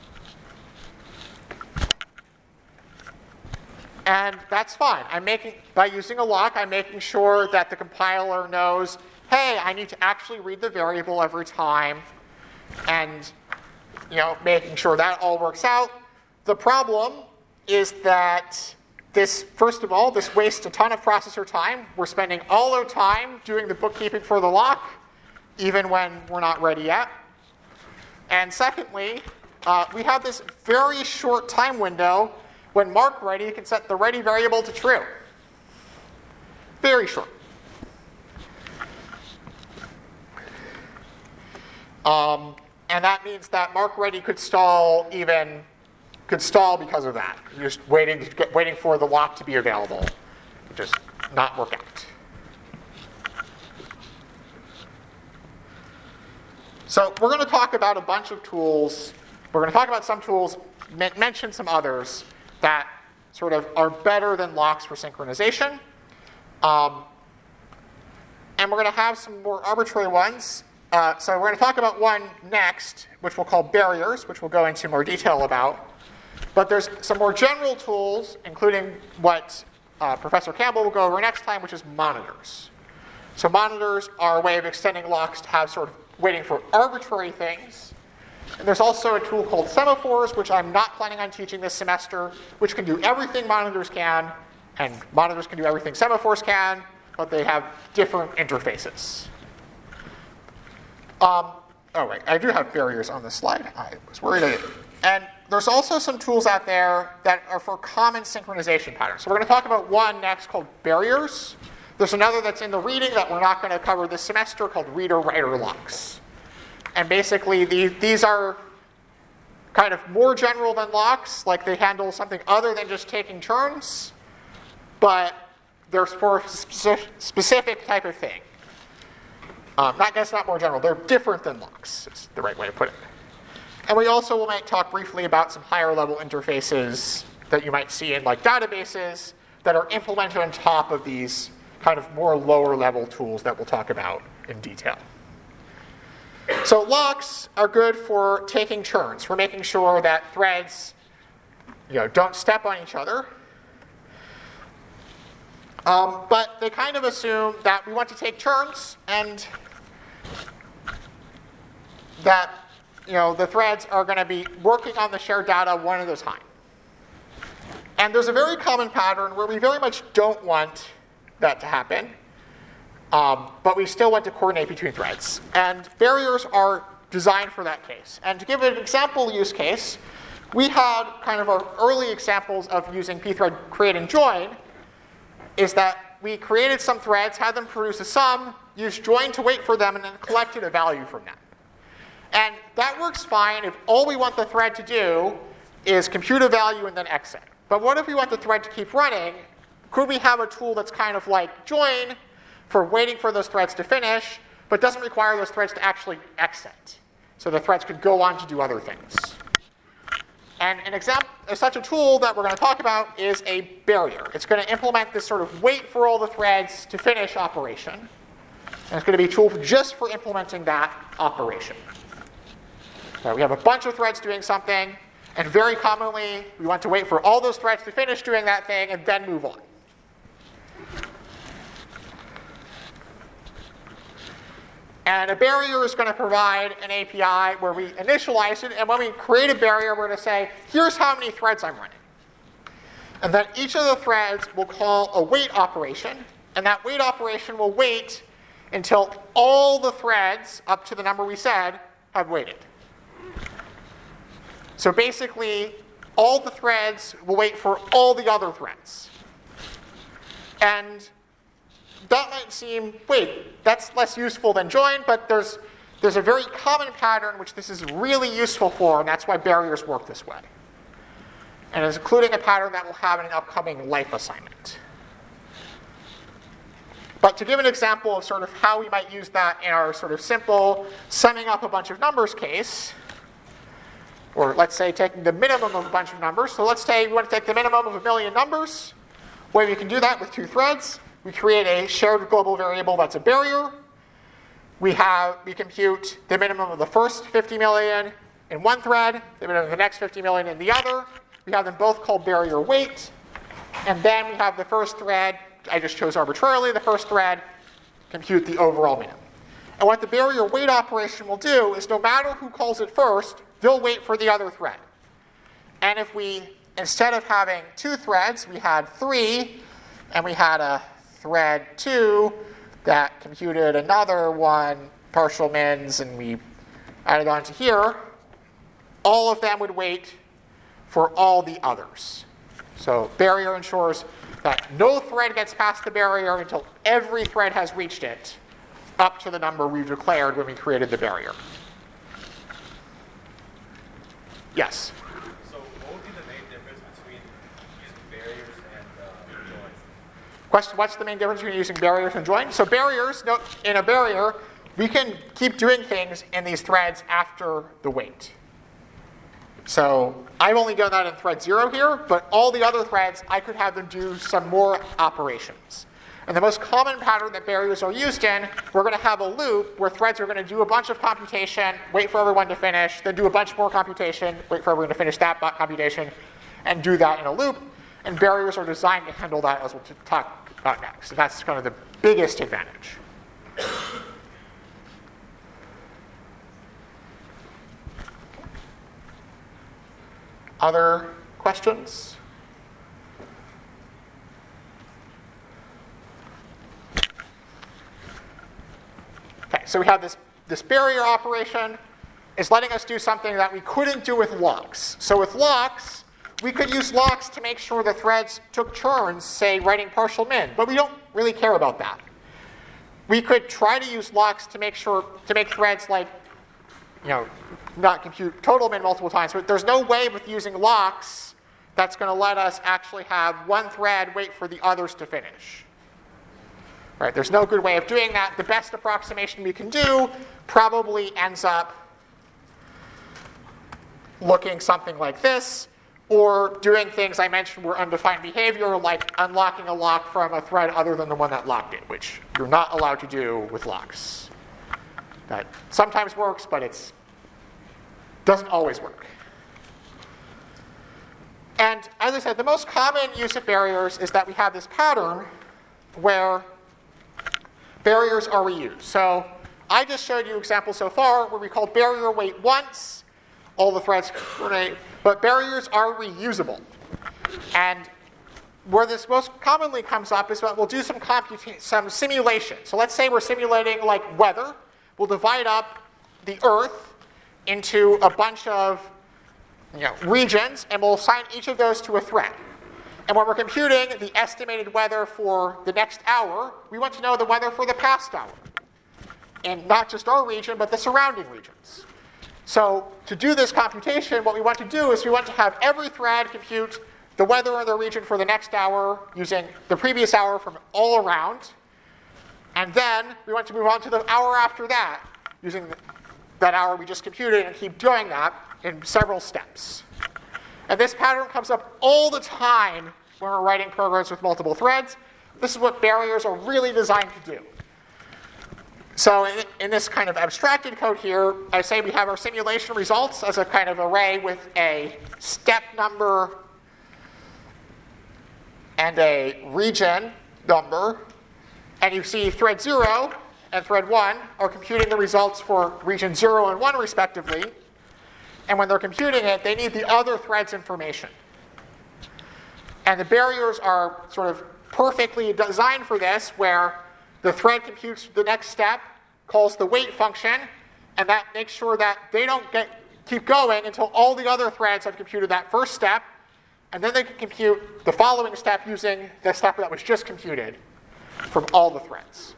And that's fine. I'm making, by using a lock, I'm making sure that the compiler knows, hey, I need to actually read the variable every time, and you know, making sure that all works out. The problem is that this, first of all, this wastes a ton of processor time. We're spending all our time doing the bookkeeping for the lock, even when we're not ready yet. And secondly, uh, we have this very short time window when mark ready can set the ready variable to true. Very short. Um, and that means that mark ready could stall even could stall because of that. You're just waiting to get, waiting for the lock to be available. Just not work out. So we're going to talk about a bunch of tools. We're going to talk about some tools, mention some others that sort of are better than locks for synchronization. Um, and we're going to have some more arbitrary ones. Uh, so we're going to talk about one next, which we'll call barriers, which we'll go into more detail about. But there's some more general tools, including what uh, Professor Campbell will go over next time, which is monitors. So monitors are a way of extending locks to have sort of waiting for arbitrary things. And there's also a tool called semaphores, which I'm not planning on teaching this semester, which can do everything monitors can, and monitors can do everything semaphores can, but they have different interfaces. Um, oh, wait, I do have barriers on this slide. I was worried I didn't. And there's also some tools out there that are for common synchronization patterns. So we're going to talk about one next called barriers. There's another that's in the reading that we're not going to cover this semester called reader-writer locks. And basically, the, these are kind of more general than locks, like they handle something other than just taking turns, but they're for a specific, specific type of thing. Um, not, that's not more general. They're different than locks, is the right way to put it. And we also will might talk briefly about some higher level interfaces that you might see in like databases that are implemented on top of these kind of more lower level tools that we'll talk about in detail. So locks are good for taking turns, for making sure that threads you know, don't step on each other. Um, but they kind of assume that we want to take turns and that you know, the threads are going to be working on the shared data one at a time. And there's a very common pattern where we very much don't want that to happen, um, but we still want to coordinate between threads. And barriers are designed for that case. And to give an example use case, we had kind of our early examples of using pthread create and join is that we created some threads, had them produce a sum, used join to wait for them, and then collected a value from them. And that works fine if all we want the thread to do is compute a value and then exit. But what if we want the thread to keep running? Could we have a tool that's kind of like join for waiting for those threads to finish, but doesn't require those threads to actually exit? So the threads could go on to do other things. And an example, such a tool that we're going to talk about is a barrier. It's going to implement this sort of wait for all the threads to finish operation. And it's going to be a tool just for implementing that operation. So we have a bunch of threads doing something, and very commonly we want to wait for all those threads to finish doing that thing and then move on. And a barrier is going to provide an A P I where we initialize it, and when we create a barrier, we're going to say, here's how many threads I'm running. And then each of the threads will call a wait operation, and that wait operation will wait until all the threads, up to the number we said, have waited. So basically, all the threads will wait for all the other threads. And that might seem, wait, that's less useful than join, but there's, there's a very common pattern which this is really useful for, and that's why barriers work this way. And it's including a pattern that we'll have in an upcoming life assignment. But to give an example of sort of how we might use that in our sort of simple summing up a bunch of numbers case, or let's say taking the minimum of a bunch of numbers. So let's say we want to take the minimum of a million numbers. The way we can do that with two threads, we create a shared global variable that's a barrier. We have we compute the minimum of the first fifty million in one thread, the minimum of the next fifty million in the other. We have them both called barrier wait. And then we have the first thread, I just chose arbitrarily, the first thread, compute the overall minimum. And what the barrier wait operation will do is no matter who calls it first, they'll wait for the other thread. And if we, instead of having two threads, we had three, and we had a thread two that computed another one, partial mins, and we added on to here, all of them would wait for all the others. So barrier ensures that no thread gets past the barrier until every thread has reached it, up to the number we've declared when we created the barrier. Yes?
So what would be the main difference between using barriers and uh, joins?
Question, what's the main difference between using barriers and join? So barriers, no, in a barrier, we can keep doing things in these threads after the wait. So I've only done that in thread zero here, but all the other threads, I could have them do some more operations. And the most common pattern that barriers are used in, we're going to have a loop where threads are going to do a bunch of computation, wait for everyone to finish, then do a bunch more computation, wait for everyone to finish that computation, and do that in a loop. And barriers are designed to handle that, as we'll talk about next. So that's kind of the biggest advantage. Other questions? Okay, so we have this, this barrier operation is letting us do something that we couldn't do with locks. So with locks, we could use locks to make sure the threads took turns, say, writing partial min, but we don't really care about that. We could try to use locks to make sure, to make threads like, you know, not compute total min multiple times, but there's no way with using locks that's going to let us actually have one thread wait for the others to finish. Right, there's no good way of doing that. The best approximation we can do probably ends up looking something like this, or doing things I mentioned were undefined behavior, like unlocking a lock from a thread other than the one that locked it, which you're not allowed to do with locks. That sometimes works, but it doesn't always work. And as I said, the most common use of barriers is that we have this pattern where barriers are reused. So I just showed you examples so far where we called barrier wait once, all the threads coordinate, but barriers are reusable. And where this most commonly comes up is that we'll do some computa- some simulation. So let's say we're simulating like weather. We'll divide up the Earth into a bunch of you know, regions, and we'll assign each of those to a thread. And when we're computing the estimated weather for the next hour, we want to know the weather for the past hour. And not just our region, but the surrounding regions. So to do this computation, what we want to do is we want to have every thread compute the weather in the region for the next hour using the previous hour from all around. And then we want to move on to the hour after that using that hour we just computed and keep doing that in several steps. And this pattern comes up all the time when we're writing programs with multiple threads. This is what barriers are really designed to do. So in, in this kind of abstracted code here, I say we have our simulation results as a kind of array with a step number and a region number. And you see thread zero and thread one are computing the results for region zero and one respectively. And when they're computing it, they need the other thread's information. And the barriers are sort of perfectly designed for this, where the thread computes the next step, calls the wait function, and that makes sure that they don't get keep going until all the other threads have computed that first step, and then they can compute the following step using the step that was just computed from all the threads.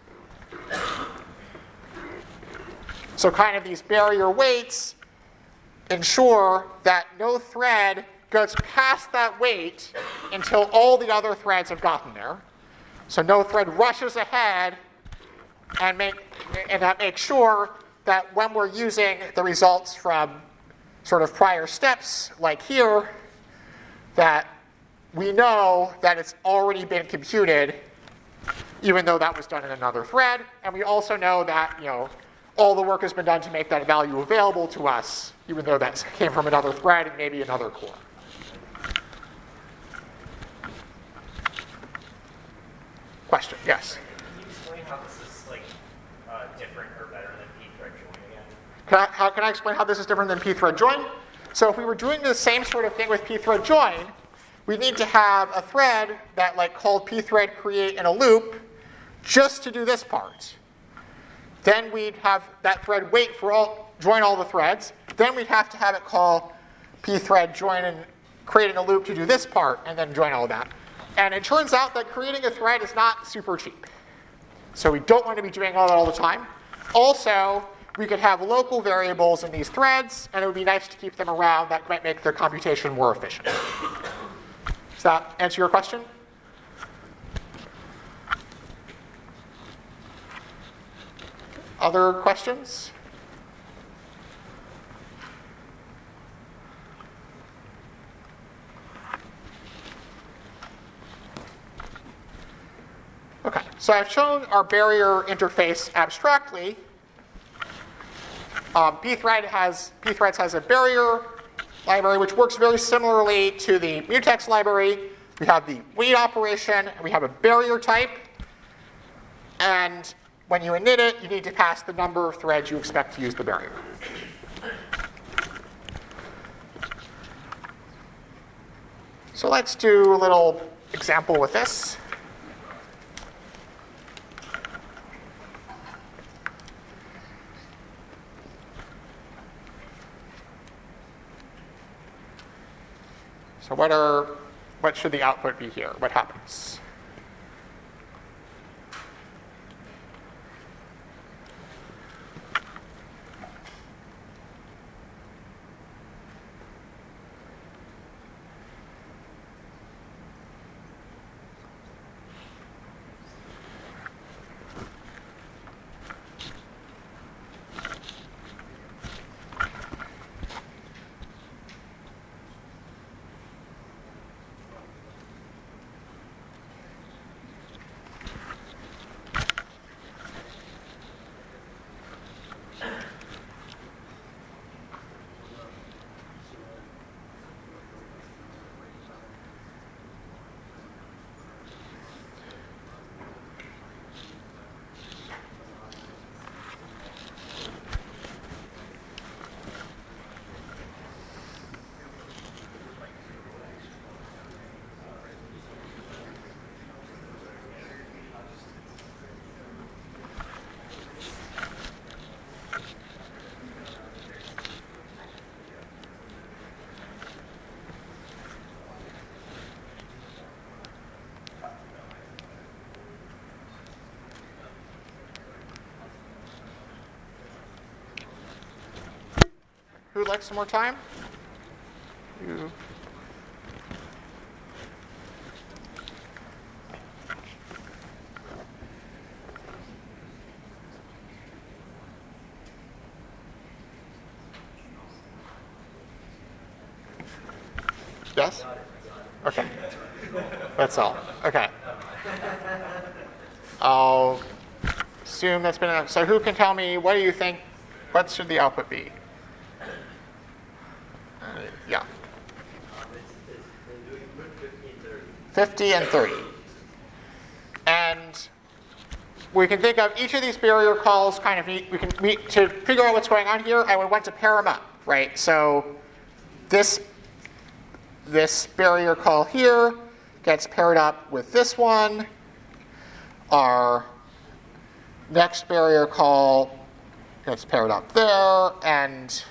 So kind of these barrier waits ensure that no thread goes past that wait until all the other threads have gotten there. So no thread rushes ahead, and make and that makes sure that when we're using the results from sort of prior steps, like here, that we know that it's already been computed, even though that was done in another thread. And we also know that, you know, all the work has been done to make that value available to us, even though that came from another thread and maybe another core. Question? Yes?
Can you explain how this is like uh, different or better than pthread join again?
Can I, how, can I explain how this is different than pthread join? So if we were doing the same sort of thing with pthread join, we need to have a thread that like called pthread create in a loop just to do this part. Then we'd have that thread wait for all, join all the threads. Then we'd have to have it call pthread join and create in a loop to do this part, and then join all of that. And it turns out that creating a thread is not super cheap. So we don't want to be doing all that all the time. Also, we could have local variables in these threads, and it would be nice to keep them around. That might make the computation more efficient. Does that answer your question? Other questions? Okay, so I've shown our barrier interface abstractly. Um, pthread has, pthreads has a barrier library which works very similarly to the mutex library. We have the wait operation, and we have a barrier type. And when you init it, you need to pass the number of threads you expect to use the barrier. So let's do a little example with this. So what are, what should the output be here? What happens? Who would like some more time? You. Yes? Okay. That's all. Okay. I'll assume that's been enough. So who can tell me, what do you think, what should the output be? Uh, yeah.
Um, it's, it's, they're doing fifty and thirty.
fifty and thirty. And we can think of each of these barrier calls kind of meet, we can meet to figure out what's going on here, and we want to pair them up, right? So this This barrier call here gets paired up with this one. Our next barrier call gets paired up there, and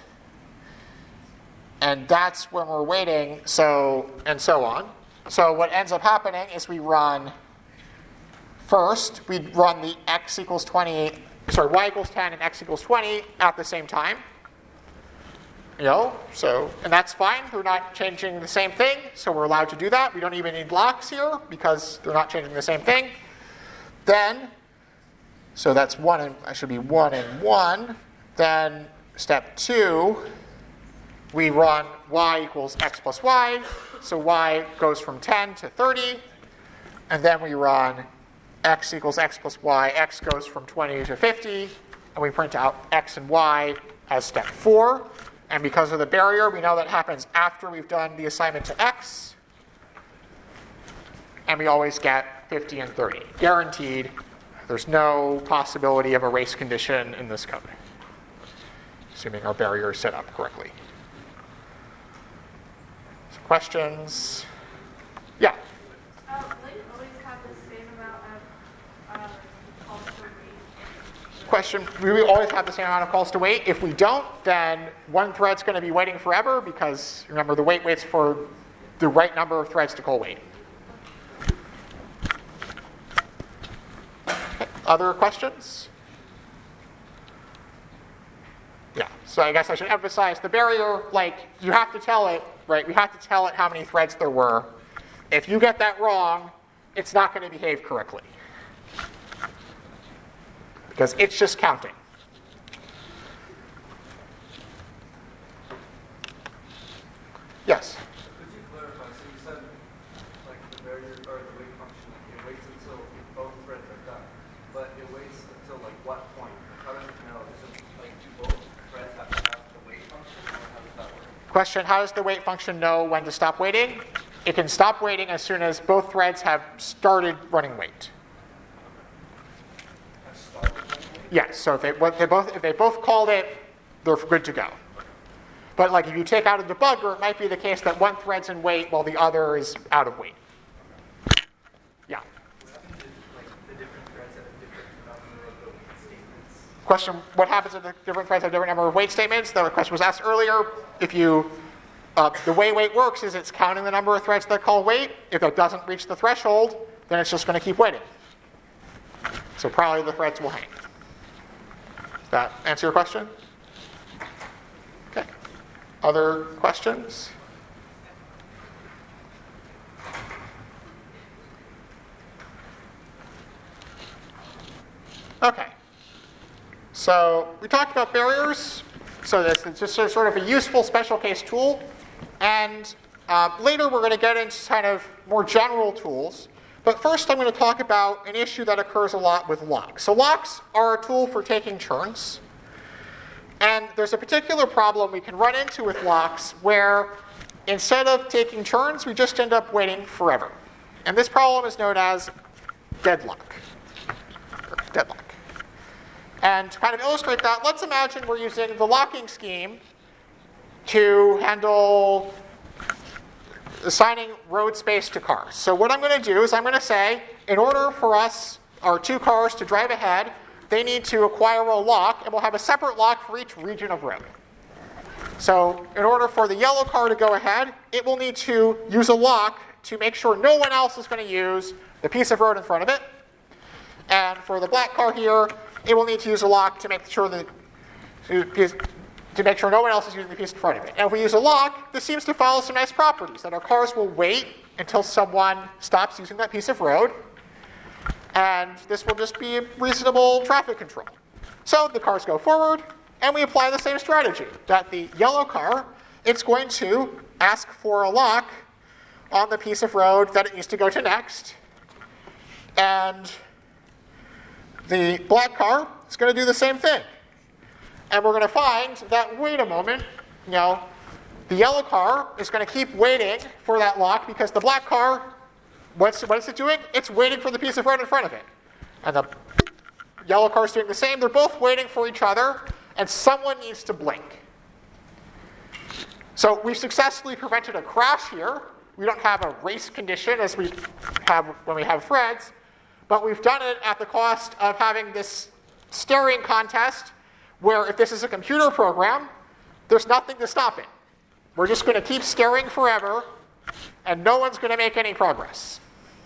and that's when we're waiting, so and so on. So what ends up happening is we run first, we run the x equals twenty, sorry, y equals ten and x equals twenty at the same time. You know, so, and that's fine. They're not changing the same thing, so we're allowed to do that. We don't even need blocks here because they're not changing the same thing. Then, so that's one and, I should be one and one. Then step two, we run y equals x plus y. So y goes from ten to thirty. And then we run x equals x plus y. X goes from twenty to fifty. And we print out x and y as step four. And because of the barrier, we know that happens after we've done the assignment to x. And we always get fifty and thirty. Guaranteed. There's no possibility of a race condition in this code, assuming our barrier is set up correctly. So questions? Yeah?
Uh, will you always have the same amount of uh, calls to wait?
Question, we will always have the same amount of calls to wait. If we don't, then one thread's going to be waiting forever because, remember, the wait waits for the right number of threads to call wait. Okay. Other questions? Yeah, so I guess I should emphasize the barrier, like, you have to tell it, right? We have to tell it how many threads there were. If you get that wrong, it's not going to behave correctly, because it's just counting. Yes?
Could you clarify? So you said, like, the barrier or the wait function, it waits until both threads are done. But it waits until, like, what point? How does it know? Is it, like, do both threads have to have the wait function, or how does that work?
Question, how does the wait function know when to stop waiting? It can stop waiting as soon as both threads have started running wait.
Have started running wait?
Yes, so if they, what they both, if they both called it, they're good to go. But like if you take out a debugger, it might be the case that one thread's in wait while the other is out of wait. Yeah.
What happens if, like, the different threads have a different number of the wait statements?
Question, what happens if the different threads have different number of wait statements? The question was asked earlier. If you, uh, the way wait works is it's counting the number of threads that call wait. If it doesn't reach the threshold, then it's just going to keep waiting. So probably the threads will hang. Does that answer your question? Okay. Other questions? Okay. So we talked about barriers. So this is just a, sort of a useful special case tool. And uh, later we're going to get into kind of more general tools. But first I'm going to talk about an issue that occurs a lot with locks. So locks are a tool for taking turns. And there's a particular problem we can run into with locks where instead of taking turns, we just end up waiting forever. And this problem is known as deadlock. Deadlock. And to kind of illustrate that, let's imagine we're using the locking scheme to handle assigning road space to cars. So what I'm going to do is I'm going to say, in order for us, our two cars, to drive ahead, they need to acquire a lock, and we'll have a separate lock for each region of road. So in order for the yellow car to go ahead, it will need to use a lock to make sure no one else is going to use the piece of road in front of it. And for the black car here, it will need to use a lock to make sure that to to make sure no one else is using the piece in front of it. And if we use a lock, this seems to follow some nice properties, that our cars will wait until someone stops using that piece of road, and this will just be reasonable traffic control. So the cars go forward, and we apply the same strategy, that the yellow car, it's going to ask for a lock on the piece of road that it needs to go to next, and the black car is going to do the same thing. And we're going to find that, wait a moment, you know, the yellow car is going to keep waiting for that lock because the black car, what's, what is it doing? It's waiting for the piece of road in front of it. And the yellow car is doing the same. They're both waiting for each other, and someone needs to blink. So we've successfully prevented a crash here. We don't have a race condition as we have when we have threads, but we've done it at the cost of having this staring contest where if this is a computer program, there's nothing to stop it. We're just going to keep staring forever, and no one's going to make any progress.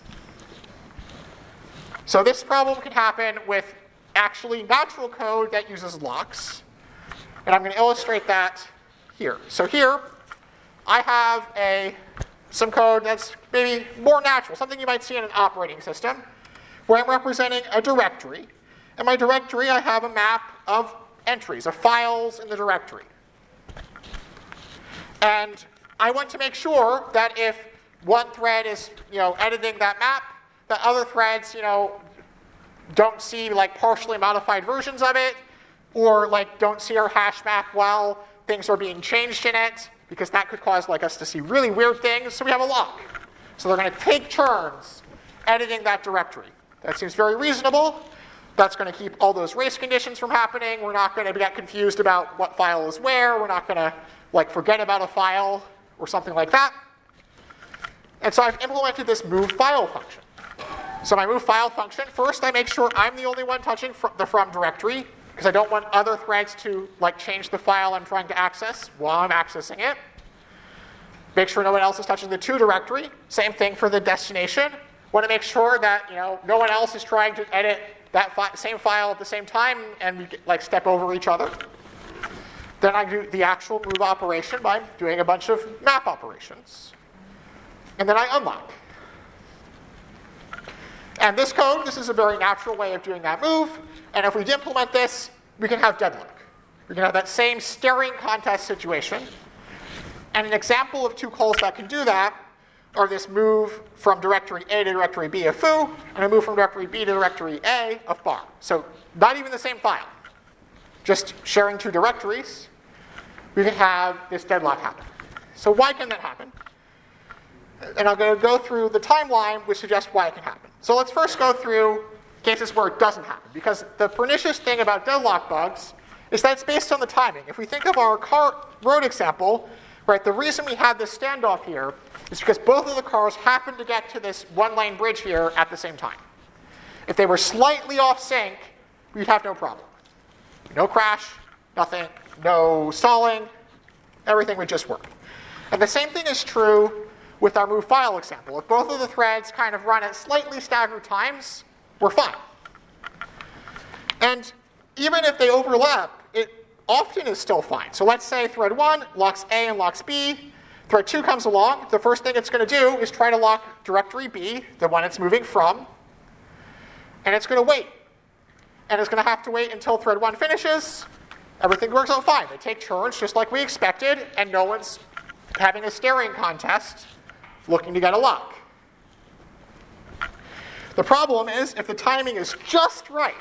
So this problem can happen with actually natural code that uses locks, and I'm going to illustrate that here. So here, I have a some code that's maybe more natural, something you might see in an operating system, where I'm representing a directory. In my directory, I have a map of entries, of files in the directory. And I want to make sure that if one thread is, you know, editing that map, that other threads, you know, don't see like partially modified versions of it, or like don't see our hash map while things are being changed in it, because that could cause like us to see really weird things. So we have a lock. So they're going to take turns editing that directory. That seems very reasonable. That's going to keep all those race conditions from happening. We're not going to get confused about what file is where. We're not going to like forget about a file or something like that. And so I've implemented this move file function. So my move file function, first I make sure I'm the only one touching fr- the from directory, because I don't want other threads to like change the file I'm trying to access while I'm accessing it. Make sure no one else is touching the to directory. Same thing for the destination. Want to make sure that, you know, no one else is trying to edit that fi- same file at the same time and we like step over each other. Then I do the actual move operation by doing a bunch of map operations. And then I unlock. And this code, this is a very natural way of doing that move. And if we implement this, we can have deadlock. We can have that same staring contest situation. And an example of two calls that can do that are this move from directory A to directory B of foo, and a move from directory B to directory A of bar. So not even the same file. Just sharing two directories, we can have this deadlock happen. So why can that happen? And I'm going to go through the timeline which suggests why it can happen. So let's first go through cases where it doesn't happen, because the pernicious thing about deadlock bugs is that it's based on the timing. If we think of our car road example, right, the reason we had this standoff here is because both of the cars happened to get to this one-lane bridge here at the same time. If they were slightly off sync, we'd have no problem. No crash, nothing, no stalling, everything would just work. And the same thing is true with our move file example. If both of the threads kind of run at slightly staggered times, we're fine. And even if they overlap, it often is still fine. So let's say thread one locks A and locks B. Thread two comes along. The first thing it's going to do is try to lock directory B, the one it's moving from. And it's going to wait. And it's going to have to wait until thread one finishes. Everything works out fine. They take turns just like we expected, and no one's having a staring contest looking to get a lock. The problem is if the timing is just right,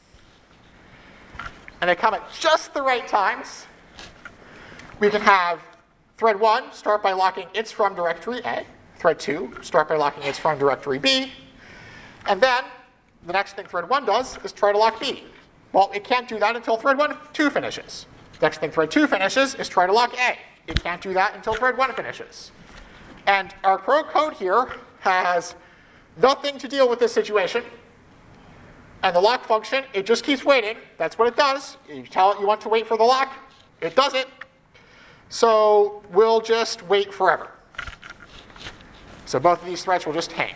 and they come at just the right times, we can have thread one start by locking its from directory A, thread two start by locking its from directory B, and then the next thing thread one does is try to lock B. Well, it can't do that until thread one, two finishes. The next thing thread two finishes is try to lock A. It can't do that until thread one finishes. And our code here has nothing to deal with this situation. And the lock function, it just keeps waiting. That's what it does. You tell it you want to wait for the lock, it does it. So we'll just wait forever. So both of these threads will just hang.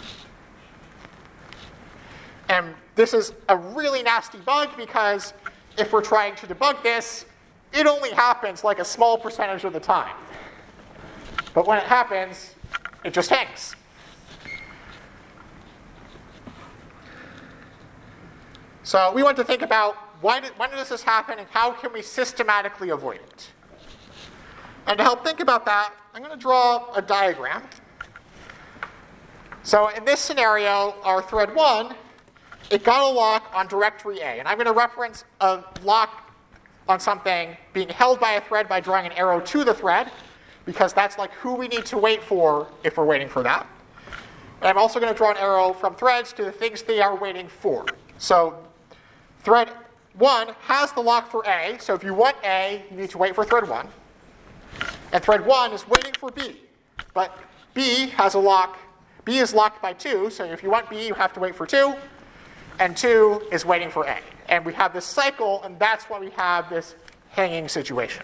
And this is a really nasty bug because if we're trying to debug this, it only happens like a small percentage of the time. But when it happens, it just hangs. So we want to think about why did, when does this happen and how can we systematically avoid it? And to help think about that, I'm going to draw a diagram. So in this scenario, our thread one, it got a lock on directory A. And I'm going to reference a lock on something being held by a thread by drawing an arrow to the thread, because that's like who we need to wait for if we're waiting for that. And I'm also going to draw an arrow from threads to the things they are waiting for. So thread one has the lock for A. So if you want A, you need to wait for thread one. And thread one is waiting for B. But B has a lock. B is locked by two. So if you want B, you have to wait for two. And two is waiting for A. And we have this cycle, and that's why we have this hanging situation.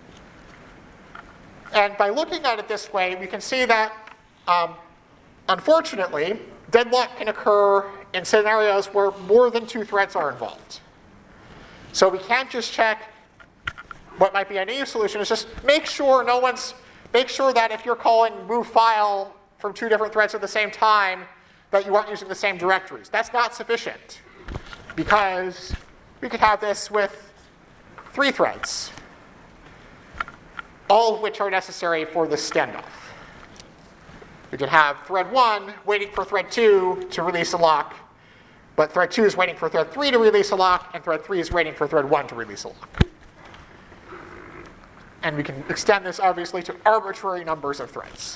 And by looking at it this way, we can see that, um, unfortunately, deadlock can occur in scenarios where more than two threads are involved. So we can't just check what might be an E U solution. It's just make sure no one's, make sure that if you're calling move file from two different threads at the same time, that you aren't using the same directories. That's not sufficient, because we could have this with three threads, all of which are necessary for this standoff. We could have thread one waiting for thread two to release a lock, but thread two is waiting for thread three to release a lock, and thread three is waiting for thread one to release a lock. And we can extend this, obviously, to arbitrary numbers of threads.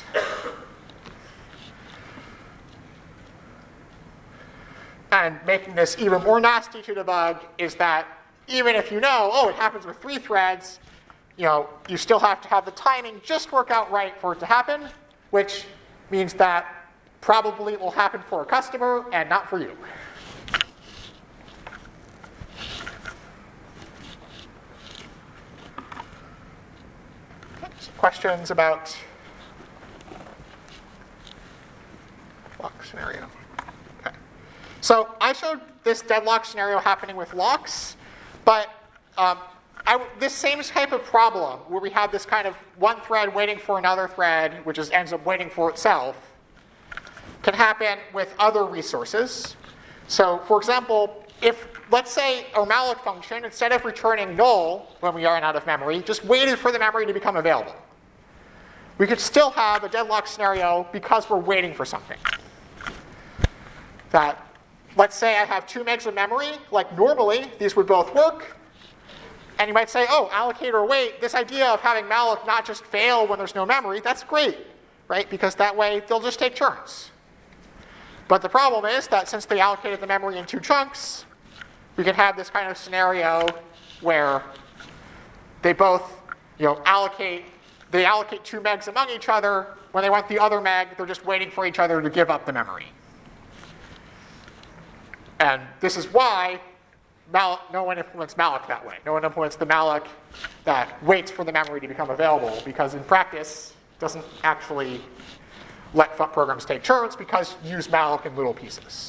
And making this even more nasty to debug is that even if you know, oh, it happens with three threads, you know, you still have to have the timing just work out right for it to happen, which means that probably it will happen for a customer and not for you. Okay, some questions about lock scenario? So I showed this deadlock scenario happening with locks, but um, I, this same type of problem where we have this kind of one thread waiting for another thread, which is, ends up waiting for itself, can happen with other resources. So for example, if, let's say, our malloc function, instead of returning null when we run out of memory, just waited for the memory to become available. We could still have a deadlock scenario because we're waiting for something. That Let's say I have two megs of memory, like normally these would both work. And you might say, oh, allocate or wait, this idea of having malloc not just fail when there's no memory, that's great, right? Because that way they'll just take turns. But the problem is that since they allocated the memory in two chunks, we can have this kind of scenario where they both, you know, allocate, they allocate two megs among each other. When they want the other meg, they're just waiting for each other to give up the memory. And this is why malloc, no one implements malloc that way. No one implements the malloc that waits for the memory to become available, because in practice, it doesn't actually let programs take turns because you use malloc in little pieces.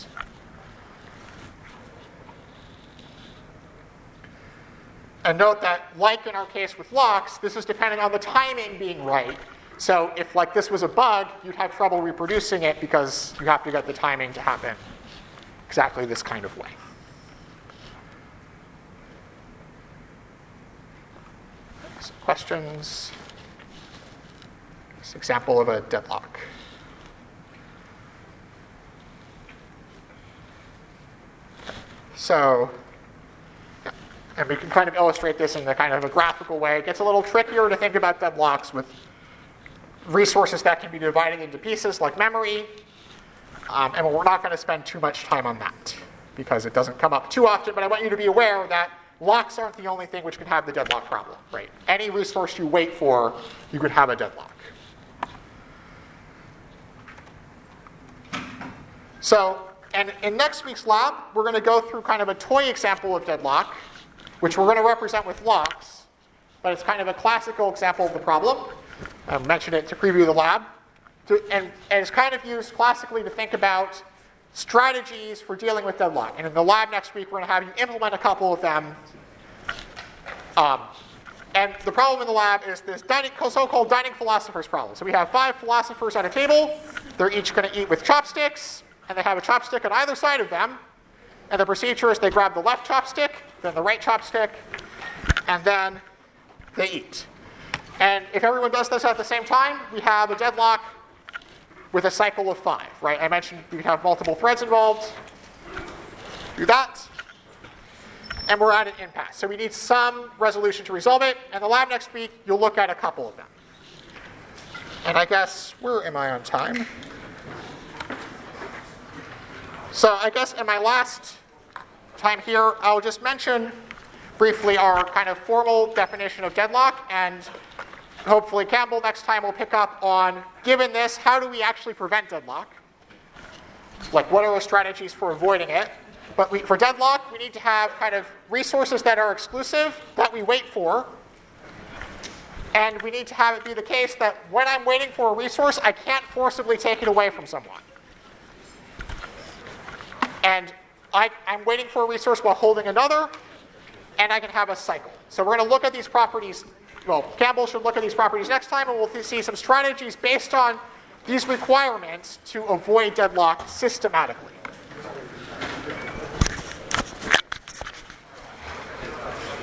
And note that, like in our case with locks, this is dependent on the timing being right. So if like this was a bug, you'd have trouble reproducing it because you have to get the timing to happen exactly this kind of way. Some questions? This example of a deadlock. So, yeah. And we can kind of illustrate this in a kind of a graphical way. It gets a little trickier to think about deadlocks with resources that can be divided into pieces like memory. Um, and we're not going to spend too much time on that because it doesn't come up too often. But I want you to be aware that locks aren't the only thing which can have the deadlock problem, right? Any resource you wait for, you could have a deadlock. So, and in next week's lab, we're going to go through kind of a toy example of deadlock, which we're going to represent with locks. But it's kind of a classical example of the problem. I mentioned it to preview the lab. To, and, and it's kind of used classically to think about strategies for dealing with deadlock. And in the lab next week, we're going to have you implement a couple of them Um, and the problem in the lab is this dining, so-called dining philosophers problem. So we have five philosophers at a table. They're each going to eat with chopsticks, and they have a chopstick on either side of them. And the procedure is they grab the left chopstick, then the right chopstick, and then they eat. And if everyone does this at the same time, we have a deadlock with a cycle of five, right? I mentioned we have multiple threads involved. Do that. And we're at an impasse. So we need some resolution to resolve it. And the lab next week, you'll look at a couple of them. And I guess, where am I on time? So I guess in my last time here, I'll just mention briefly our kind of formal definition of deadlock. And hopefully Campbell next time will pick up on, given this, how do we actually prevent deadlock? Like, what are our strategies for avoiding it? But we, for deadlock, we need to have kind of resources that are exclusive, that we wait for. And we need to have it be the case that when I'm waiting for a resource, I can't forcibly take it away from someone. And I, I'm waiting for a resource while holding another, and I can have a cycle. So we're going to look at these properties. Well, Campbell should look at these properties next time, and we'll th- see some strategies based on these requirements to avoid deadlock systematically.